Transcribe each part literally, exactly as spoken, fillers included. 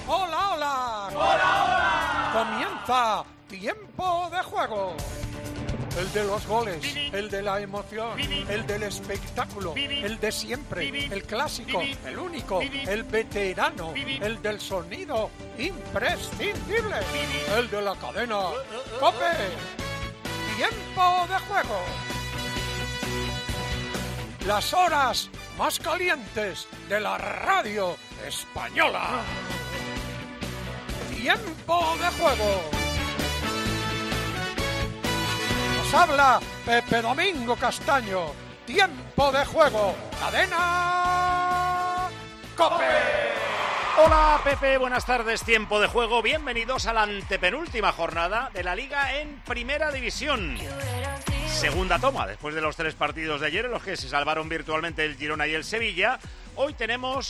Hola, hola. Hola, hola. Comienza Tiempo de Juego. El de los goles, el de la emoción, el del espectáculo, el de siempre, el clásico, el único, el veterano, el del sonido imprescindible, el de la cadena COPE. Tiempo de Juego. Las horas más calientes de la radio española. Tiempo de Juego. Nos habla Pepe Domingo Castaño. Tiempo de Juego. Cadena COPE. Hola Pepe, buenas tardes. Tiempo de Juego. Bienvenidos a la antepenúltima jornada de la Liga en Primera División. Segunda toma, después de los tres partidos de ayer en los que se salvaron virtualmente el Girona y el Sevilla. Hoy tenemos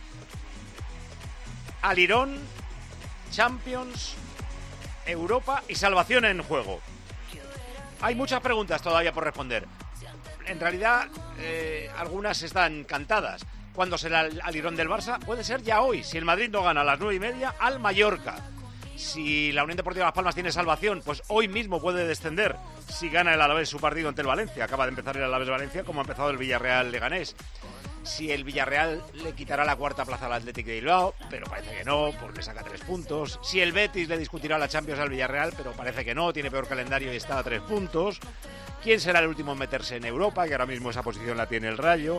Alirón, Champions, Europa y salvación en juego. Hay muchas preguntas todavía por responder. En realidad, eh, algunas están cantadas. ¿Cuándo será el Alirón del Barça? Puede ser ya hoy, si el Madrid no gana a las nueve y media al Mallorca. Si la Unión Deportiva Las Palmas tiene salvación, pues hoy mismo puede descender si gana el Alavés su partido ante el Valencia. Acaba de empezar el Alavés-Valencia, como ha empezado el Villarreal-Leganés. Si el Villarreal le quitará la cuarta plaza al Athletic de Bilbao, pero parece que no, porque saca tres puntos. Si el Betis le discutirá la Champions al Villarreal, pero parece que no, tiene peor calendario y está a tres puntos. ¿Quién será el último en meterse en Europa? Que ahora mismo esa posición la tiene el Rayo.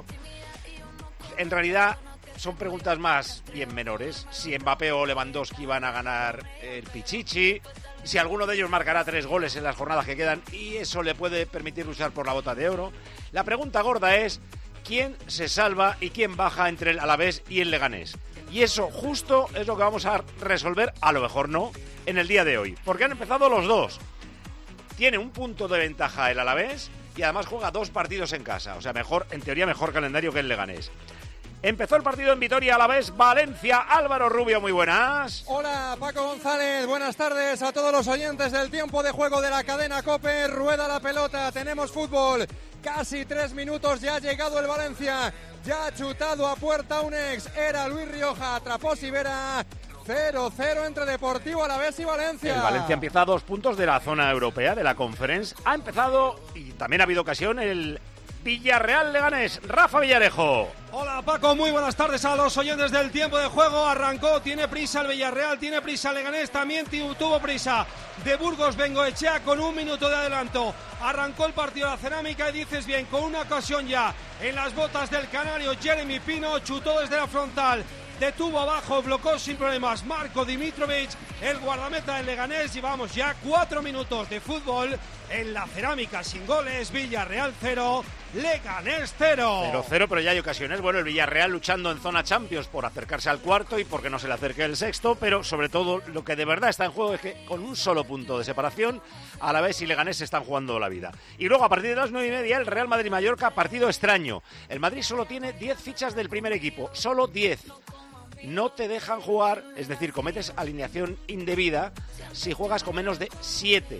En realidad son preguntas más bien menores. Si Mbappé o Lewandowski van a ganar el Pichichi, si alguno de ellos marcará tres goles en las jornadas que quedan y eso le puede permitir luchar por la bota de oro. La pregunta gorda es ¿quién se salva y quién baja entre el Alavés y el Leganés? Y eso justo es lo que vamos a resolver, a lo mejor no, en el día de hoy. Porque han empezado los dos. Tiene un punto de ventaja el Alavés y además juega dos partidos en casa. O sea, mejor, en teoría mejor calendario que el Leganés. Empezó el partido en Vitoria, Alavés, Valencia. Álvaro Rubio, muy buenas. Hola, Paco González, buenas tardes a todos los oyentes del Tiempo de Juego de la cadena COPE. Rueda la pelota, tenemos fútbol. Casi tres minutos, ya ha llegado el Valencia. Ya ha chutado a puerta un ex. Era Luis Rioja, atrapó Sivera. cero cero entre Deportivo Alavés y Valencia. El Valencia empieza a dos puntos de la zona europea, de la Conference. Ha empezado, y también ha habido ocasión, el Villarreal Leganés. Rafa Villarejo. Hola Paco, muy buenas tardes a los oyentes del Tiempo de Juego. Arrancó, tiene prisa el Villarreal, tiene prisa el Leganés, también tuvo prisa de Burgos Bengoechea con un minuto de adelanto. Arrancó el partido de la Cerámica y dices bien, con una ocasión ya en las botas del canario Jeremy Pino, chutó desde la frontal. Detuvo abajo, bloqueó sin problemas Marko Dimitrovic, el guardameta del Leganés. Llevamos ya cuatro minutos de fútbol en la Cerámica sin goles. Villarreal cero, Leganés cero. cero cero, pero ya hay ocasiones. Bueno, el Villarreal luchando en zona Champions por acercarse al cuarto y porque no se le acerque el sexto, pero sobre todo lo que de verdad está en juego es que con un solo punto de separación, Alavés y Leganés se están jugando la vida. Y luego a partir de las nueve y media el Real Madrid-Mallorca, partido extraño. El Madrid solo tiene diez fichas del primer equipo, solo diez. No te dejan jugar, es decir, cometes alineación indebida si juegas con menos de siete.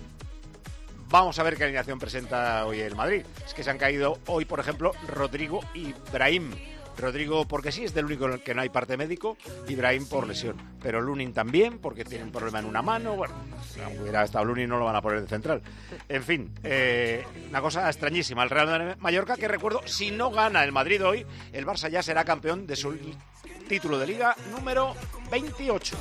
Vamos a ver qué alineación presenta hoy el Madrid. Es que se han caído hoy, por ejemplo, Rodrigo y Brahim. Rodrigo porque sí, es del único en el que no hay parte médico, y Brahim por lesión. Pero Lunin también, porque tiene un problema en una mano. Bueno, si no hubiera estado Lunin no lo van a poner de central. En fin, eh, una cosa extrañísima. El Real Mallorca, que recuerdo, si no gana el Madrid hoy, el Barça ya será campeón de su título de Liga número veintiocho.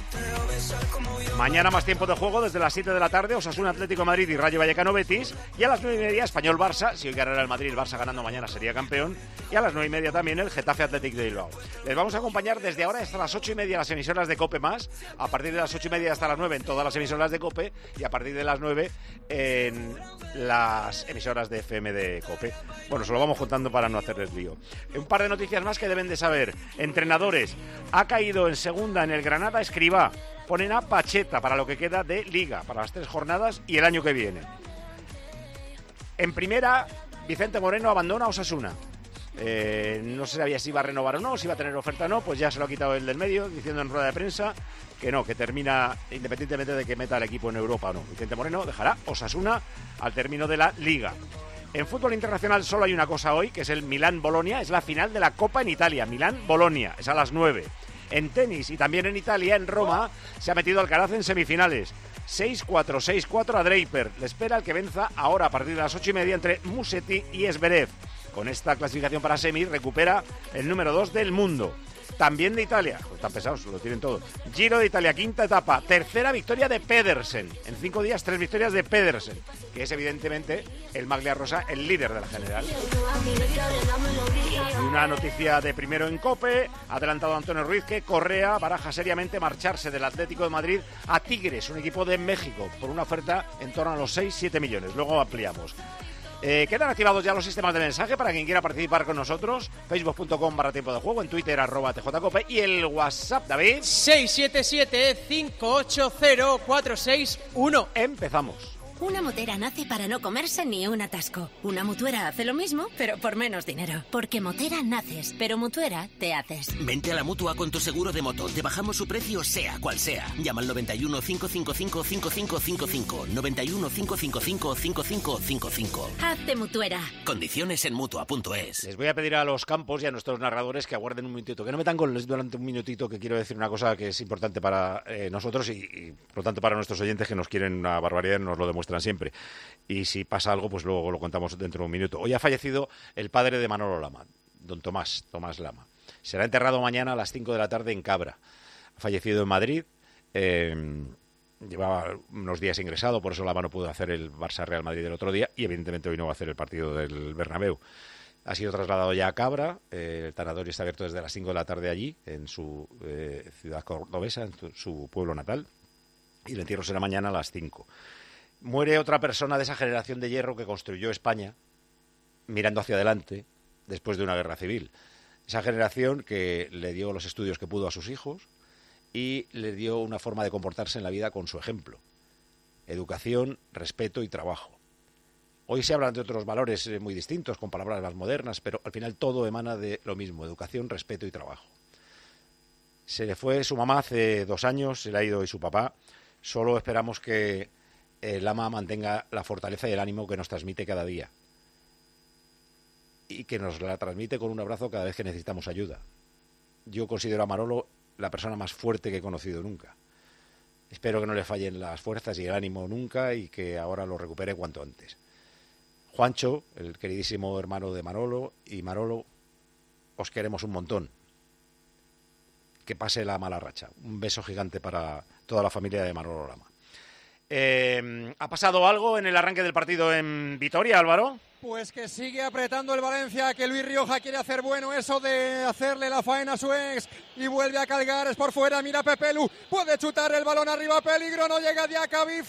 Mañana más tiempo de juego desde las siete de la tarde, Osasuna Atlético de Madrid y Rayo Vallecano Betis, y a las nueve y media Español Barça. Si hoy ganara el Madrid, el Barça ganando mañana sería campeón, y a las nueve y media también el Getafe Atlético de Bilbao. Les vamos a acompañar desde ahora hasta las ocho y media las emisoras de COPE más, a partir de las ocho y media hasta las nueve en todas las emisoras de COPE, y a partir de las nueve en las emisoras de F M de COPE. Bueno, se lo vamos contando para no hacerles lío. Un par de noticias más que deben de saber. Entrenadores. Ha caído en segunda en el Granada Escribá. Ponen a Pacheta para lo que queda de Liga, para las tres jornadas y el año que viene. En primera, Vicente Moreno abandona a Osasuna. Eh, no se sabía si iba a renovar o no, si iba a tener oferta o no, pues ya se lo ha quitado el del medio, diciendo en rueda de prensa que no, que termina independientemente de que meta al equipo en Europa o no. Vicente Moreno dejará Osasuna al término de la Liga. En fútbol internacional solo hay una cosa hoy, que es el Milán-Bolonia, es la final de la Copa en Italia, Milán-Bolonia, es a las nueve. En tenis y también en Italia, en Roma, se ha metido Alcaraz en semifinales. seis cuatro, seis cuatro a Draper. Le espera el que venza ahora a partir de las ocho y media entre Musetti y Zverev. Con esta clasificación para semis recupera el número dos del mundo. También de Italia, pues están pesados, lo tienen todo. Giro de Italia, quinta etapa, tercera victoria de Pedersen. En cinco días, tres victorias de Pedersen, que es evidentemente el Maglia Rosa, el líder de la general. Y una noticia de primero en COPE, ha adelantado Antonio Ruiz que Correa baraja seriamente marcharse del Atlético de Madrid a Tigres, un equipo de México, por una oferta en torno a los seis siete millones. Luego ampliamos. Eh, quedan activados ya los sistemas de mensaje para quien quiera participar con nosotros. Facebook punto com barra tiempo de juego, en Twitter arroba T J Cope y el WhatsApp, David. seis siete siete, cinco ocho cero, cuatro seis uno. Empezamos. Una motera nace para no comerse ni un atasco. Una mutuera hace lo mismo, pero por menos dinero. Porque motera naces, pero mutuera te haces. Vente a la Mutua con tu seguro de moto. Te bajamos su precio sea cual sea. Llama al noventa y uno, cinco cinco cinco, cinco cinco cinco cinco. noventa y uno, cinco cinco cinco, cinco cinco cinco cinco. Hazte mutuera. Condiciones en Mutua punto es. Les voy a pedir a los campos y a nuestros narradores que aguarden un minutito, que no metan goles durante un minutito, que quiero decir una cosa que es importante para eh, nosotros y, y por lo tanto para nuestros oyentes, que nos quieren una barbaridad y nos lo demuestran siempre. Y si pasa algo, pues luego lo contamos dentro de un minuto. Hoy ha fallecido el padre de Manolo Lama, don Tomás, Tomás Lama. Será enterrado mañana a las cinco de la tarde en Cabra. Ha fallecido en Madrid, eh, llevaba unos días ingresado, por eso Lama no pudo hacer el Barça-Real Madrid el otro día y evidentemente hoy no va a hacer el partido del Bernabéu. Ha sido trasladado ya a Cabra, eh, el tanatorio está abierto desde las cinco de la tarde allí, en su eh, ciudad cordobesa, en su, su pueblo natal, y el entierro será mañana a las cinco. Muere otra persona de esa generación de hierro que construyó España mirando hacia adelante después de una guerra civil. Esa generación que le dio los estudios que pudo a sus hijos y le dio una forma de comportarse en la vida con su ejemplo. Educación, respeto y trabajo. Hoy se hablan de otros valores muy distintos, con palabras más modernas, pero al final todo emana de lo mismo: educación, respeto y trabajo. Se le fue su mamá hace dos años, se le ha ido hoy su papá. Solo esperamos que el Lama mantenga la fortaleza y el ánimo que nos transmite cada día y que nos la transmite con un abrazo cada vez que necesitamos ayuda. Yo considero a Manolo la persona más fuerte que he conocido nunca. Espero que no le fallen las fuerzas y el ánimo nunca y que ahora lo recupere cuanto antes. Juancho, el queridísimo hermano de Manolo, y Manolo, os queremos un montón. Que pase la mala racha. Un beso gigante para toda la familia de Manolo Lama. Eh, ¿Ha pasado algo en el arranque del partido en Vitoria, Álvaro? Pues que sigue apretando el Valencia, que Luis Rioja quiere hacer bueno eso de hacerle la faena a su ex y vuelve a cargar, es por fuera, mira Pepelu, puede chutar el balón arriba, peligro, no llega Diacabí,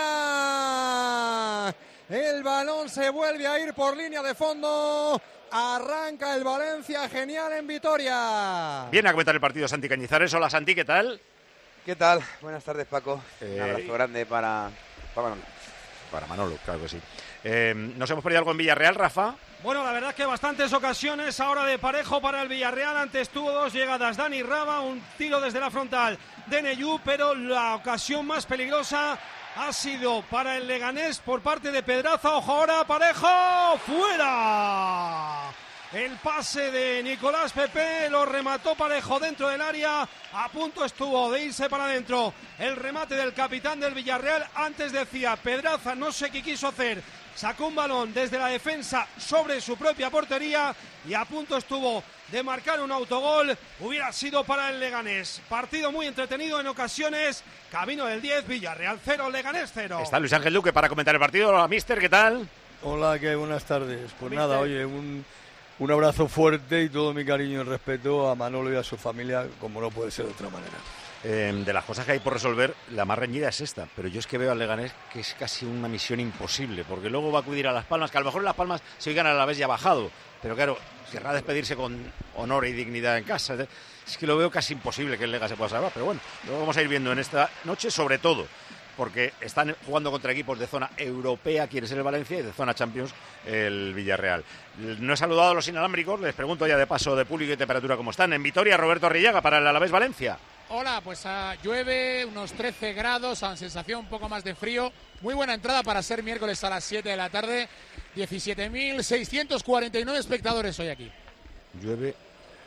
fuera. El balón se vuelve a ir por línea de fondo. Arranca el Valencia, genial en Vitoria. Viene a comentar el partido Santi Cañizares. Hola Santi, ¿qué tal? ¿Qué tal? Buenas tardes, Paco. Eh, Un abrazo grande para, para Manolo. Para Manolo, claro que sí. Eh, ¿Nos hemos perdido algo en Villarreal, Rafa? Bueno, la verdad es que bastantes ocasiones ahora de parejo para el Villarreal. Antes tuvo dos llegadas Dani Raba, un tiro desde la frontal de Neyú, pero la ocasión más peligrosa ha sido para el Leganés por parte de Pedraza. Ojo ahora, Parejo, ¡fuera! El pase de Nicolás Pepe lo remató Parejo dentro del área. A punto estuvo de irse para adentro el remate del capitán del Villarreal. Antes decía Pedraza, no sé qué quiso hacer. Sacó un balón desde la defensa sobre su propia portería y a punto estuvo de marcar un autogol. Hubiera sido para el Leganés. Partido muy entretenido en ocasiones. Camino del diez, Villarreal cero, Leganés cero. Está Luis Ángel Duque para comentar el partido. Hola, mister, ¿qué tal? Hola, ¿qué? Buenas tardes. Pues Mister. nada, oye, un... Un abrazo fuerte y todo mi cariño y respeto a Manolo y a su familia, como no puede ser de otra manera. Eh, de las cosas que hay por resolver, la más reñida es esta, pero yo es que veo al Leganés que es casi una misión imposible, porque luego va a acudir a Las Palmas, que a lo mejor en Las Palmas se oigan a la vez ya bajado, pero claro, querrá despedirse con honor y dignidad en casa. Es que lo veo casi imposible que el Lega se pueda salvar, pero bueno, lo vamos a ir viendo en esta noche, sobre todo porque están jugando contra equipos de zona europea, quiere ser el Valencia, y de zona Champions, el Villarreal. No he saludado a los inalámbricos, les pregunto ya de paso de público y temperatura cómo están. En Vitoria, Roberto Arrillaga, para el Alavés Valencia. Hola, pues uh, llueve, unos trece grados, a sensación un poco más de frío. Muy buena entrada para ser miércoles a las siete de la tarde. diecisiete mil seiscientos cuarenta y nueve espectadores hoy aquí. Llueve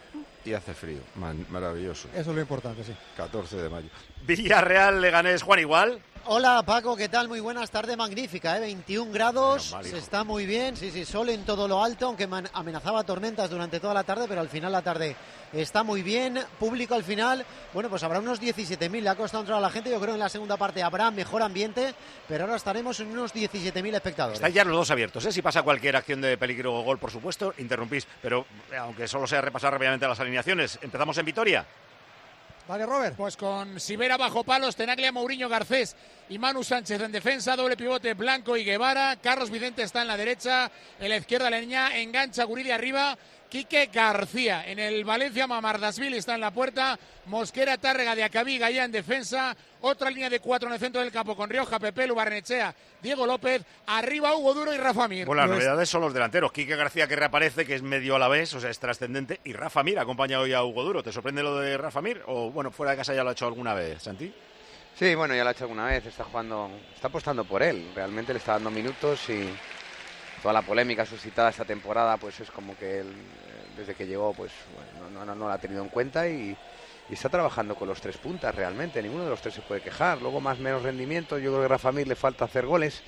y hace frío. Man, maravilloso. Eso es lo importante, sí. catorce de mayo. Villarreal, Leganés, Juan, igual. Hola Paco, ¿qué tal? Muy buenas tardes, magnífica, ¿eh? veintiún grados, mal, se está muy bien, sí, sí, sol en todo lo alto, aunque man- amenazaba tormentas durante toda la tarde, pero al final la tarde está muy bien, público al final, bueno, pues habrá unos diecisiete mil, le ha costado entrar a la gente, yo creo que en la segunda parte habrá mejor ambiente, pero ahora estaremos en unos diecisiete mil espectadores. Están ya los dos abiertos, ¿eh? Si pasa cualquier acción de peligro o gol, por supuesto, interrumpís, pero eh, aunque solo sea repasar rápidamente las alineaciones, empezamos en Vitoria. Vale, Robert. Pues con Sivera bajo palos, Tenaglia, Mourinho, Garcés y Manu Sánchez en defensa, doble pivote Blanco y Guevara, Carlos Vicente está en la derecha, en la izquierda Leñá, engancha Guridi arriba, Quique García. En el Valencia, Mamardashvili está en la puerta, Mosquera, Tárrega, Diacabí, Gaya en defensa, otra línea de cuatro en el centro del campo con Rioja, Pepelu, Barnechea, Diego López, arriba Hugo Duro y Rafa Mir. Bueno, las novedades son los delanteros. Quique García, que reaparece, que es medio a la vez, o sea, es trascendente, y Rafa Mir acompaña hoy a Hugo Duro. ¿Te sorprende lo de Rafa Mir? O, bueno, fuera de casa ya lo ha hecho alguna vez, Santi. Sí, bueno, ya lo ha hecho alguna vez, está jugando, está apostando por él, realmente le está dando minutos y toda la polémica suscitada esta temporada, pues es como que él, desde que llegó, pues bueno, no, no, no la ha tenido en cuenta y, y está trabajando con los tres puntas realmente, ninguno de los tres se puede quejar, luego más menos rendimiento, yo creo que a Rafa Mir le falta hacer goles,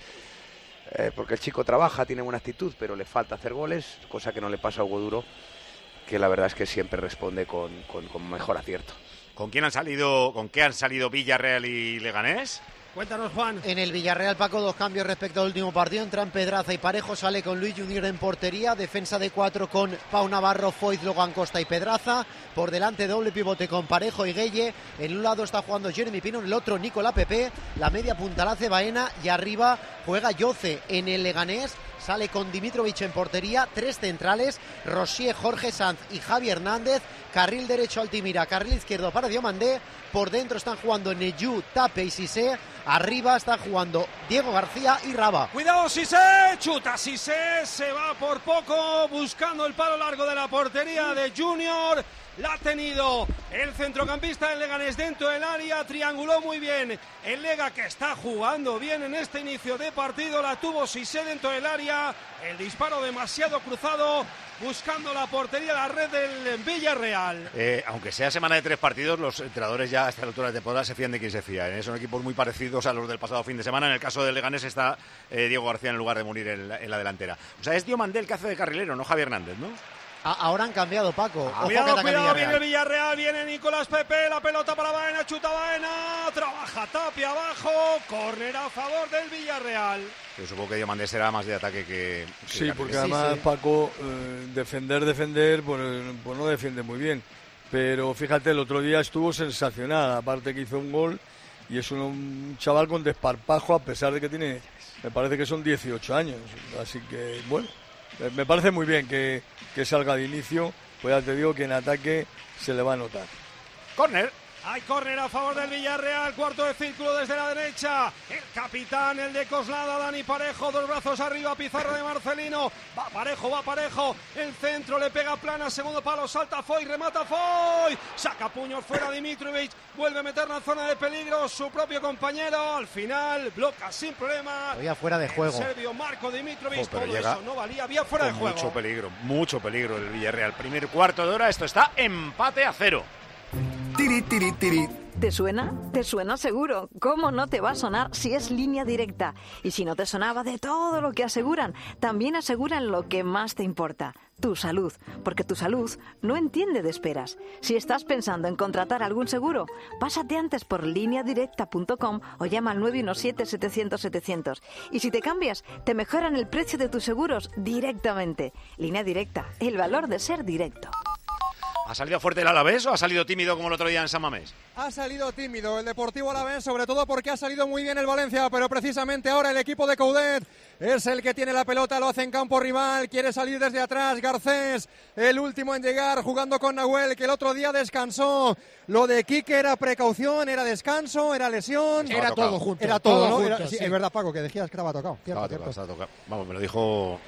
eh, porque el chico trabaja, tiene buena actitud, pero le falta hacer goles, cosa que no le pasa a Hugo Duro, que la verdad es que siempre responde con, con, con mejor acierto. ¿Con quién han salido, con qué han salido Villarreal y Leganés? Cuéntanos, Juan. En el Villarreal, Paco, dos cambios respecto al último partido. Entran Pedraza y Parejo, sale con Luis Junior en portería. Defensa de cuatro con Pau Navarro, Foyt, Logan Costa y Pedraza. Por delante, doble pivote con Parejo y Gueye. En un lado está jugando Jeremy Pino, en el otro Nicolás Pepe. La media punta la hace Baena y arriba juega Yoce. En el Leganés sale con Dimitrovic en portería. Tres centrales, Rosier, Jorge Sanz y Javi Hernández. Carril derecho Altimira, carril izquierdo para Diomandé. Por dentro están jugando Neyu, Tape y Sisé. Arriba están jugando Diego García y Raba. Cuidado, Sisé, chuta Sisé, se va por poco buscando el palo largo de la portería de Junior. La ha tenido el centrocampista del Leganés dentro del área, trianguló muy bien el Lega, que está jugando bien en este inicio de partido, la tuvo Sisé dentro del área, el disparo demasiado cruzado, buscando la portería, la red del Villarreal. Eh, aunque sea semana de tres partidos, los entrenadores ya a esta altura de temporada se fían de quien se fía, ¿eh? Son equipos muy parecidos a los del pasado fin de semana. En el caso del Leganés está eh, Diego García en lugar de Munir en la, en la delantera. O sea, es Diomandé el que hace de carrilero, no Javi Hernández, ¿no? Ahora han cambiado, Paco. Ojo, Cuidado, que cuidado, Villarreal. viene el Villarreal, viene Nicolás Pepe, la pelota para Baena, chuta Baena, trabaja Tapia abajo, córner a favor del Villarreal. Yo supongo que Diomandé será más de ataque que... que Sí, de porque carrilero. además Sí, sí. Paco, eh, defender, defender, pues, pues no defiende muy bien. Pero fíjate, el otro día estuvo sensacional, aparte que hizo un gol y es un, un chaval con desparpajo, a pesar de que tiene, me parece que son dieciocho años. Así que, bueno, eh, me parece muy bien que, que salga de inicio, pues ya te digo que en ataque se le va a notar. Córner. Hay córner a favor del Villarreal, cuarto de círculo desde la derecha, el capitán, el de Coslada, Dani Parejo, dos brazos arriba, pizarra de Marcelino, va Parejo, va Parejo, el centro le pega plana, segundo palo, salta Foy, remata Foy, saca puños fuera Dimitrovic, vuelve a meter en la zona de peligro su propio compañero, al final bloca sin problema. Había fuera de juego. El serbio Marco Dimitrovic, Oh, pero todo llega eso no valía, había fuera de Con juego. mucho peligro, mucho peligro el Villarreal. Primer cuarto de hora, esto está empate a cero. Tiri, tiri, tiri. ¿Te suena? ¿Te suena seguro? ¿Cómo no te va a sonar si es Línea Directa? Y si no te sonaba de todo lo que aseguran, también aseguran lo que más te importa, tu salud, porque tu salud no entiende de esperas. Si estás pensando en contratar algún seguro, pásate antes por línea directa punto com o llama al nueve uno siete, setecientos, setecientos. Y si te cambias, te mejoran el precio de tus seguros directamente. Línea Directa, el valor de ser directo. ¿Ha salido fuerte el Alavés o ha salido tímido como el otro día en San Mamés? Ha salido tímido el Deportivo Alavés, sobre todo porque ha salido muy bien el Valencia, pero precisamente ahora el equipo de Coudet es el que tiene la pelota, lo hace en campo rival, quiere salir desde atrás, Garcés, el último en llegar, jugando con Nahuel, que el otro día descansó. Lo de Quique era precaución, era descanso, era lesión. Era todo junto. Era todo, todo ¿no? junto, Era- sí, sí. Es verdad, Paco, que decías que estaba tocado. Cierto, Estaba cierto. tocado, estaba tocado. Vamos, me lo dijo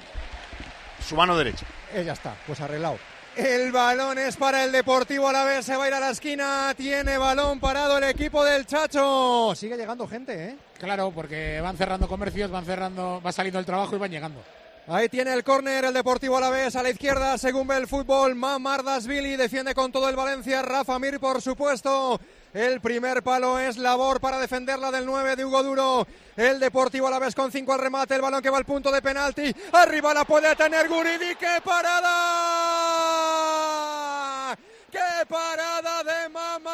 su mano derecha. Eh, ya está, pues arreglado. El balón es para el Deportivo Alavés, se va a ir a la esquina, tiene balón parado el equipo del Chacho. Sigue llegando gente, ¿eh? Claro, porque van cerrando comercios, van cerrando, va saliendo el trabajo y van llegando. Ahí tiene el córner el Deportivo Alavés a la izquierda, según ve el fútbol, Mamardashvili defiende con todo el Valencia, Rafa Mir por supuesto. El primer palo es labor para defenderla del nueve de Hugo Duro. El Deportivo Alavés con cinco al remate, el balón que va al punto de penalti. Arriba la puede tener Guridi, ¡qué parada! ¡Qué parada de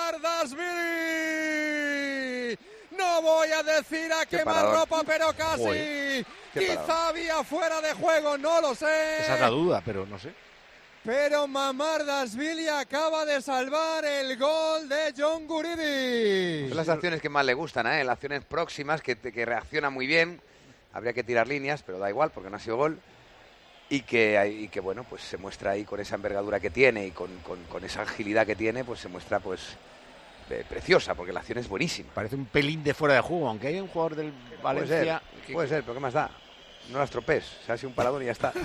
Mamardashvili! No voy a decir a quemar ropa, pero casi. Uy, quizá había fuera de juego, no lo sé. Esa es la duda, pero no sé. Pero Mamardashvili acaba de salvar el gol de John Guridi. Son las acciones que más le gustan, ¿eh? Las acciones próximas, que, que reacciona muy bien. Habría que tirar líneas, pero da igual, porque no ha sido gol. Y que, y que bueno, pues se muestra ahí con esa envergadura que tiene y con, con, con esa agilidad que tiene, pues se muestra pues eh, preciosa, porque la acción es buenísima. Parece un pelín de fuera de juego, aunque hay un jugador del Valencia... Puede ser, que... puede ser, pero ¿qué más da? No las tropees, se hace un paradón y ya está.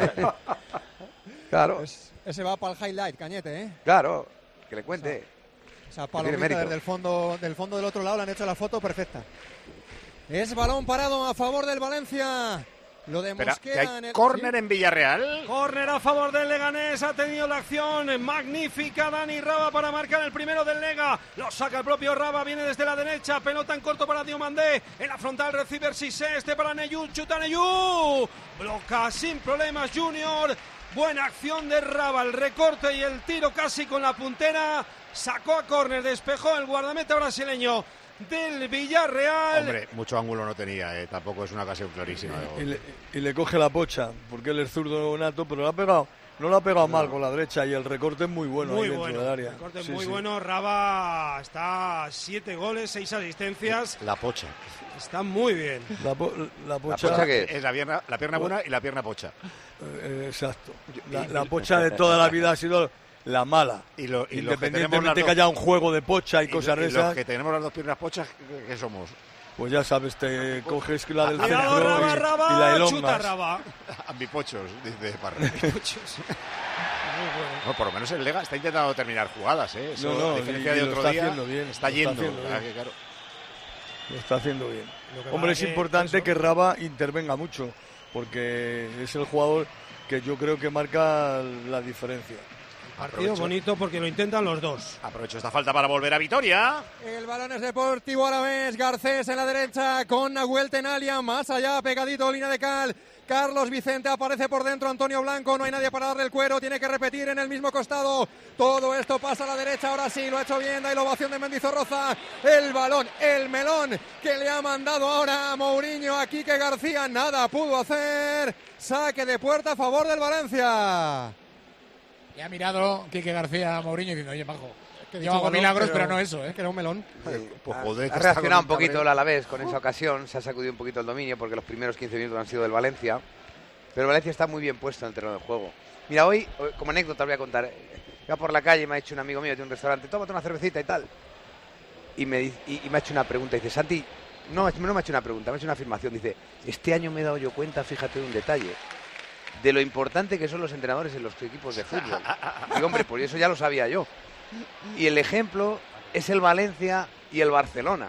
Claro. Es, ese va para el highlight, Cañete, ¿eh? Claro, que le cuente. O sea, palomita desde el fondo, del fondo del otro lado le han hecho la foto perfecta. Es balón parado a favor del Valencia. Lo de Mosquera en el... córner en Villarreal. Córner a favor del Leganés. Ha tenido la acción magnífica Dani Raba para marcar el primero del Lega. Lo saca el propio Raba. Viene desde la derecha. Pelota en corto para Diomandé. En la frontal recibe Cissé. Este para Neyú. Chuta Neyú. Bloca sin problemas Junior. Buena acción de Raba. El recorte y el tiro casi con la puntera. Sacó a córner. Despejó el guardameta brasileño del Villarreal. Hombre, mucho ángulo no tenía, eh. Tampoco es una ocasión clarísima. Y le, y le coge la pocha, porque él es zurdo nato, pero lo ha pegado, no lo ha pegado no. mal con la derecha y el recorte es muy bueno muy ahí bueno, dentro del área. El recorte es sí, muy sí. bueno. Raba está siete goles, seis asistencias. La pocha. Está muy bien. La, po la pocha, ¿La pocha qué es? Es la pierna, la pierna buena y la pierna pocha. Eh, exacto. La, la pocha de toda la vida ha sido la mala. Y lo, y Independientemente que, que haya un juego de pocha y, y cosas de esas. Y los que tenemos las dos piernas pochas, ¿qué somos? Pues ya sabes, te coges la del centro Raba, y, Raba, y la elongas. Chuta Raba. Ambipochos, dice Parra. Ambipochos. No, por lo menos el Lega está intentando terminar jugadas, ¿eh? Eso, no, no, a diferencia y, de y otro lo está día, haciendo bien, está lo yendo. Está haciendo ah, bien. que, claro. Lo está haciendo bien. Hombre, es importante eso. que Raba intervenga mucho, porque es el jugador que yo creo que marca la diferencia. Partido Aprovecho. bonito porque lo intentan los dos. Aprovecho esta falta para volver a Vitoria. El balón es Deportivo Alavés. Garcés en la derecha con Nahuel Tenalia. Más allá, pegadito, línea de cal. Carlos Vicente aparece por dentro. Antonio Blanco. No hay nadie para darle el cuero. Tiene que repetir en el mismo costado. Todo esto pasa a la derecha. Ahora sí, lo ha hecho bien. Da la ovación de Mendizorroza. El balón, el melón que le ha mandado ahora a Mourinho. A Quique García. Nada pudo hacer. Saque de puerta a favor del Valencia. Y ha mirado Quique García a Mourinho diciendo, oye, Pajo, yo hago milagros, pero, pero no eso, ¿eh? Que era un melón. Sí. Pues joder, ha, ha reaccionado un poquito el Alavés con esa ocasión, se ha sacudido un poquito el dominio porque los primeros quince minutos han sido del Valencia, pero el Valencia está muy bien puesto en el terreno de juego. Mira, hoy, como anécdota, voy a contar, iba por la calle y me ha dicho un amigo mío de un restaurante, tómate una cervecita y tal, y me, y, y me ha hecho una pregunta, dice, Santi, no, no me ha hecho una pregunta, me ha hecho una afirmación, dice, este año me he dado yo cuenta, fíjate, de un detalle, de lo importante que son los entrenadores en los equipos de fútbol. Y hombre, por eso ya lo sabía yo. Y el ejemplo es el Valencia y el Barcelona.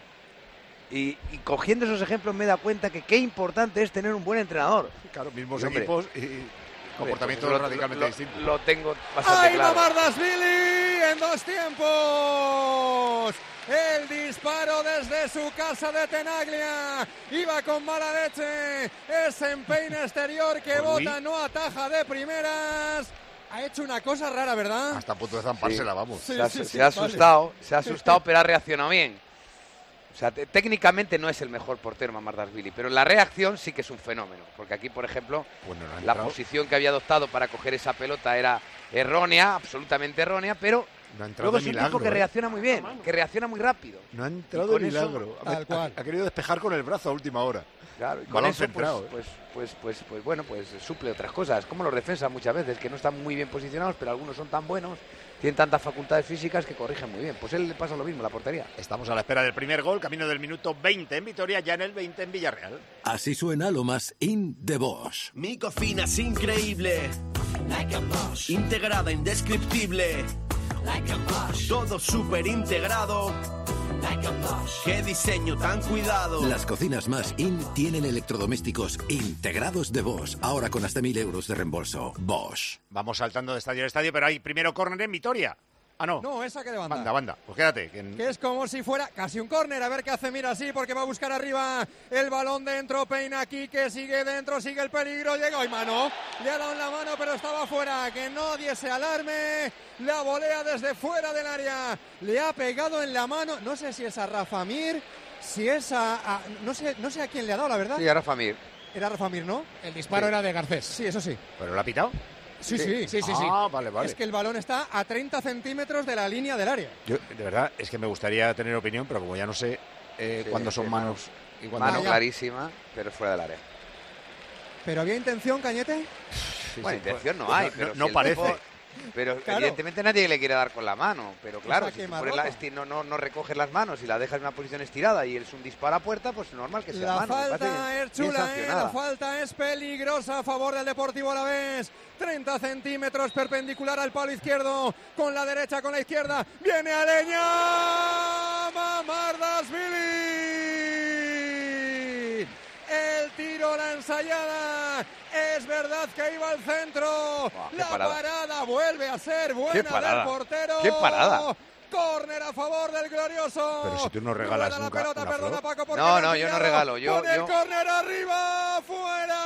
Y, y cogiendo esos ejemplos me he dado cuenta que qué importante es tener un buen entrenador. Claro, mismos y, hombre, equipos y comportamientos pues, radicalmente lo, distintos. Lo tengo bastante ¡Ay, claro. Mamardashvili en dos tiempos! El disparo desde su casa de Tenaglia. Iba con mala leche. Ese empeine exterior que bota, no ataja de primeras. Ha hecho una cosa rara, ¿verdad? Hasta a punto de zampársela, sí. vamos. Sí, se ha, sí, se sí, ha asustado, vale. se ha asustado, pero ha reaccionado bien. O sea, técnicamente no es el mejor portero Mamardashvili, pero en la reacción sí que es un fenómeno. Porque aquí, por ejemplo, bueno, no la posición que había adoptado para coger esa pelota era errónea, absolutamente errónea, pero no ha luego es un milagro, tipo que ¿eh? reacciona muy bien, que reacciona muy rápido. No ha entrado de milagro. Eso, ha, ha, ha querido despejar con el brazo a última hora. Claro, y con balón eso, centrado. Pues, pues, pues, pues, pues bueno, pues suple otras cosas. Como los defensas muchas veces, que no están muy bien posicionados, pero algunos son tan buenos, tienen tantas facultades físicas que corrigen muy bien. Pues él le pasa lo mismo, la portería. Estamos a la espera del primer gol, camino del minuto veinte en Vitoria, ya en el veinte en Villarreal. Así suena lo más in de Bosch. Mi cocina es increíble. Like a Bosch. Integrada, indescriptible. Like a Bosch. Todo súper integrado. ¡Qué diseño tan cuidado! Las cocinas más in tienen electrodomésticos integrados de Bosch. Ahora con hasta mil euros de reembolso. Bosch. Vamos saltando de estadio a estadio, pero hay primero córner en Vitoria. Ah, no. No, esa que de banda. Banda, banda. Pues quédate. Que... que es como si fuera casi un córner. A ver qué hace, mira, sí, porque va a buscar arriba el balón dentro. Peina aquí, que sigue dentro, sigue el peligro. Llega y mano. Le ha dado en la mano, pero estaba fuera. Que nadie se alarme. La volea desde fuera del área. Le ha pegado en la mano. No sé si es a Rafa Mir, si es a... a no, sé, no sé a quién le ha dado, la verdad. Sí, a Rafa Mir. Era Rafa Mir, ¿no? El disparo sí. era de Garcés. Sí, eso sí. ¿Pero lo ha pitado? Sí, sí, sí, sí, sí. Ah, vale, vale. Es que el balón está a treinta centímetros de la línea del área. Yo, de verdad, es que me gustaría tener opinión, pero como ya no sé eh, sí, cuándo son sí, manos y cuándo mano no. clarísima, pero fuera del área. ¿Pero había intención, Cañete? Sí, bueno, sí, intención pues, no hay. No, pero no, no si parece. Tipo, pero claro. Evidentemente nadie le quiere dar con la mano. Pero claro, o sea, si tú pones la esti- no, no, no recoges las manos y la dejas en una posición estirada y es un disparo a puerta, pues normal que sea la mano. Falta bien, es chula, eh, la falta es peligrosa a favor del Deportivo Alavés. treinta centímetros perpendicular al palo izquierdo. Con la derecha, con la izquierda. Viene Aleñá. Mamardashvili. El tiro, la ensayada. Es verdad que iba al centro. Oh, la parada. parada vuelve a ser buena del portero. ¡Qué parada! Córner a favor del glorioso. Pero si tú no regalas la nunca pelota, una perdona, flor. Paco, no, no, yo no regalo. Yo, Pone yo... el córner arriba, fuera.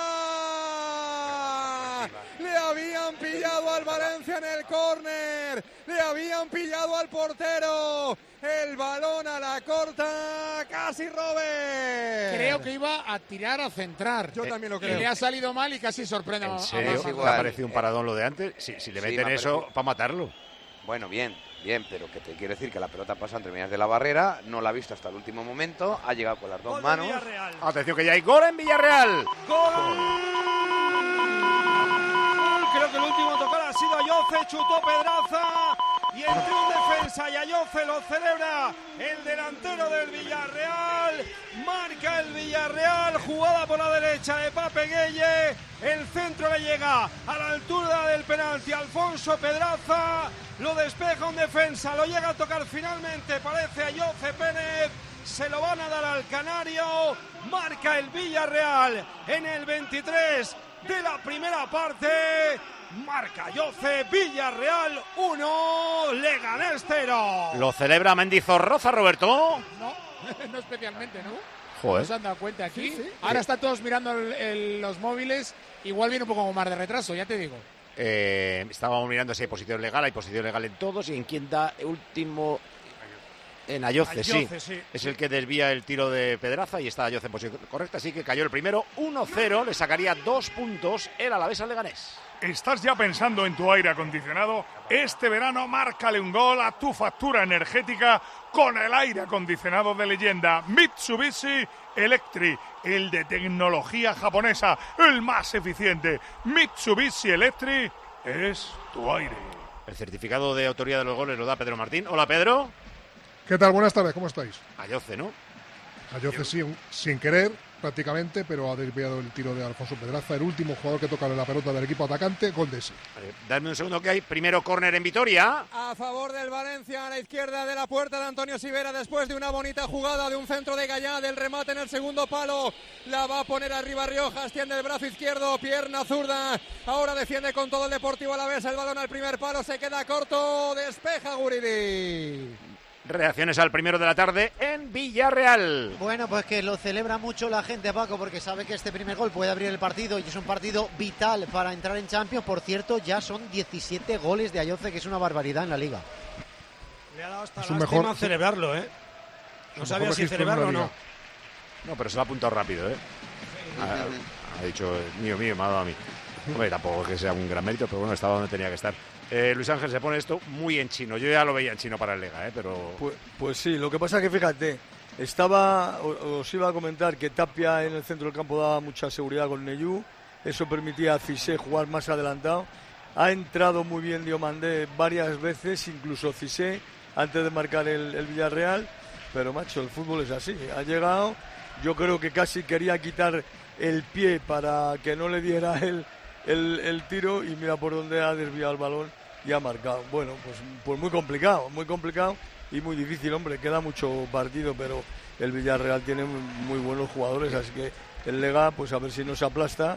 Le habían pillado al Valencia en el córner. Le habían pillado al portero. El balón a la corta, casi Robert. Creo que iba a tirar a centrar. Yo también lo creo. Y le ha salido mal y casi sorprende. ¿En a serio? ¿Te ha parecido un paradón lo de antes? Si, si le meten sí, eso, para matarlo. Bueno, bien, bien, pero que te quiero decir que la pelota pasa entre medias de la barrera, no la ha visto hasta el último momento, ha llegado con las dos manos. Atención que ya hay gol en Villarreal. ¡Gol! Creo que el último tocar ha sido Ayoce, chutó Pedraza y entró en defensa y Ayoce lo celebra el delantero del Villarreal. Marca el Villarreal, jugada por la derecha de Pape Gueye. El centro le llega a la altura del penalti Alfonso Pedraza. Lo despeja un defensa, lo llega a tocar finalmente, parece Ayoce Pérez. Se lo van a dar al canario. Marca el Villarreal en el veintitrés de la primera parte. Marca Ayoce, Villarreal uno, Leganés cero. Lo celebra Mendizorroza, Roberto. No, no especialmente, ¿no? Joder. ¿No se han dado cuenta aquí? Sí, sí. Ahora están todos mirando el, el, los móviles. Igual viene un poco más de retraso, ya te digo. Eh, estábamos mirando si hay posición legal, hay posición legal en todos. ¿Y en quién da último? En Ayoce, Ayoce sí. sí. Es el que desvía el tiro de Pedraza y está Ayoce en posición correcta. Así que cayó el primero, uno cero. Le sacaría dos puntos el Alavés al Leganés. ¿Estás ya pensando en tu aire acondicionado? Este verano márcale un gol a tu factura energética con el aire acondicionado de leyenda Mitsubishi Electric, el de tecnología japonesa, el más eficiente. Mitsubishi Electric es tu aire. El certificado de autoría de los goles lo da Pedro Martín. Hola, Pedro. ¿Qué tal? Buenas tardes, ¿cómo estáis? Ayoce, ¿no? Ayoce sí, sin querer prácticamente, pero ha desviado el tiro de Alfonso Pedraza, el último jugador que toca la pelota del equipo atacante, gol de ese. Vale, dame un segundo que hay primero córner en Vitoria. A favor del Valencia, a la izquierda de la puerta de Antonio Sivera, después de una bonita jugada de un centro de Gallá, del remate en el segundo palo, la va a poner arriba Riojas, tiende el brazo izquierdo, pierna zurda, ahora defiende con todo el Deportivo Alavés, el balón al primer palo, se queda corto, despeja Guridi. Reacciones al primero de la tarde en Villarreal. Bueno, pues que lo celebra mucho la gente, Paco, porque sabe que este primer gol puede abrir el partido y es un partido vital para entrar en Champions. Por cierto, ya son diecisiete goles de Ayoce, que es una barbaridad en la Liga. Le ha dado hasta Es un lástima mejor- celebrarlo, ¿eh? No sabía si celebrarlo o no. No, pero se lo ha apuntado rápido, ¿eh? Ha, ha dicho, mío, mío, me ha dado a mí. Hombre, tampoco que sea un gran mérito, pero bueno, estaba donde tenía que estar. Eh, Luis Ángel, se pone esto muy en chino. Yo ya lo veía en chino para el Lega, ¿eh? Pero... Pues, pues sí, lo que pasa es que fíjate, estaba, os iba a comentar que Tapia en el centro del campo daba mucha seguridad con Neyú, eso permitía a Cissé jugar más adelantado. Ha entrado muy bien Diomandé varias veces, incluso Cissé, antes de marcar el, el Villarreal, pero macho, el fútbol es así, ha llegado, yo creo que casi quería quitar el pie para que no le diera el, el, el tiro y mira por dónde ha desviado el balón y ha marcado. Bueno, pues, pues muy complicado, muy complicado, y muy difícil, hombre, queda mucho partido, pero el Villarreal tiene muy buenos jugadores, así que el Lega, pues a ver si no se aplasta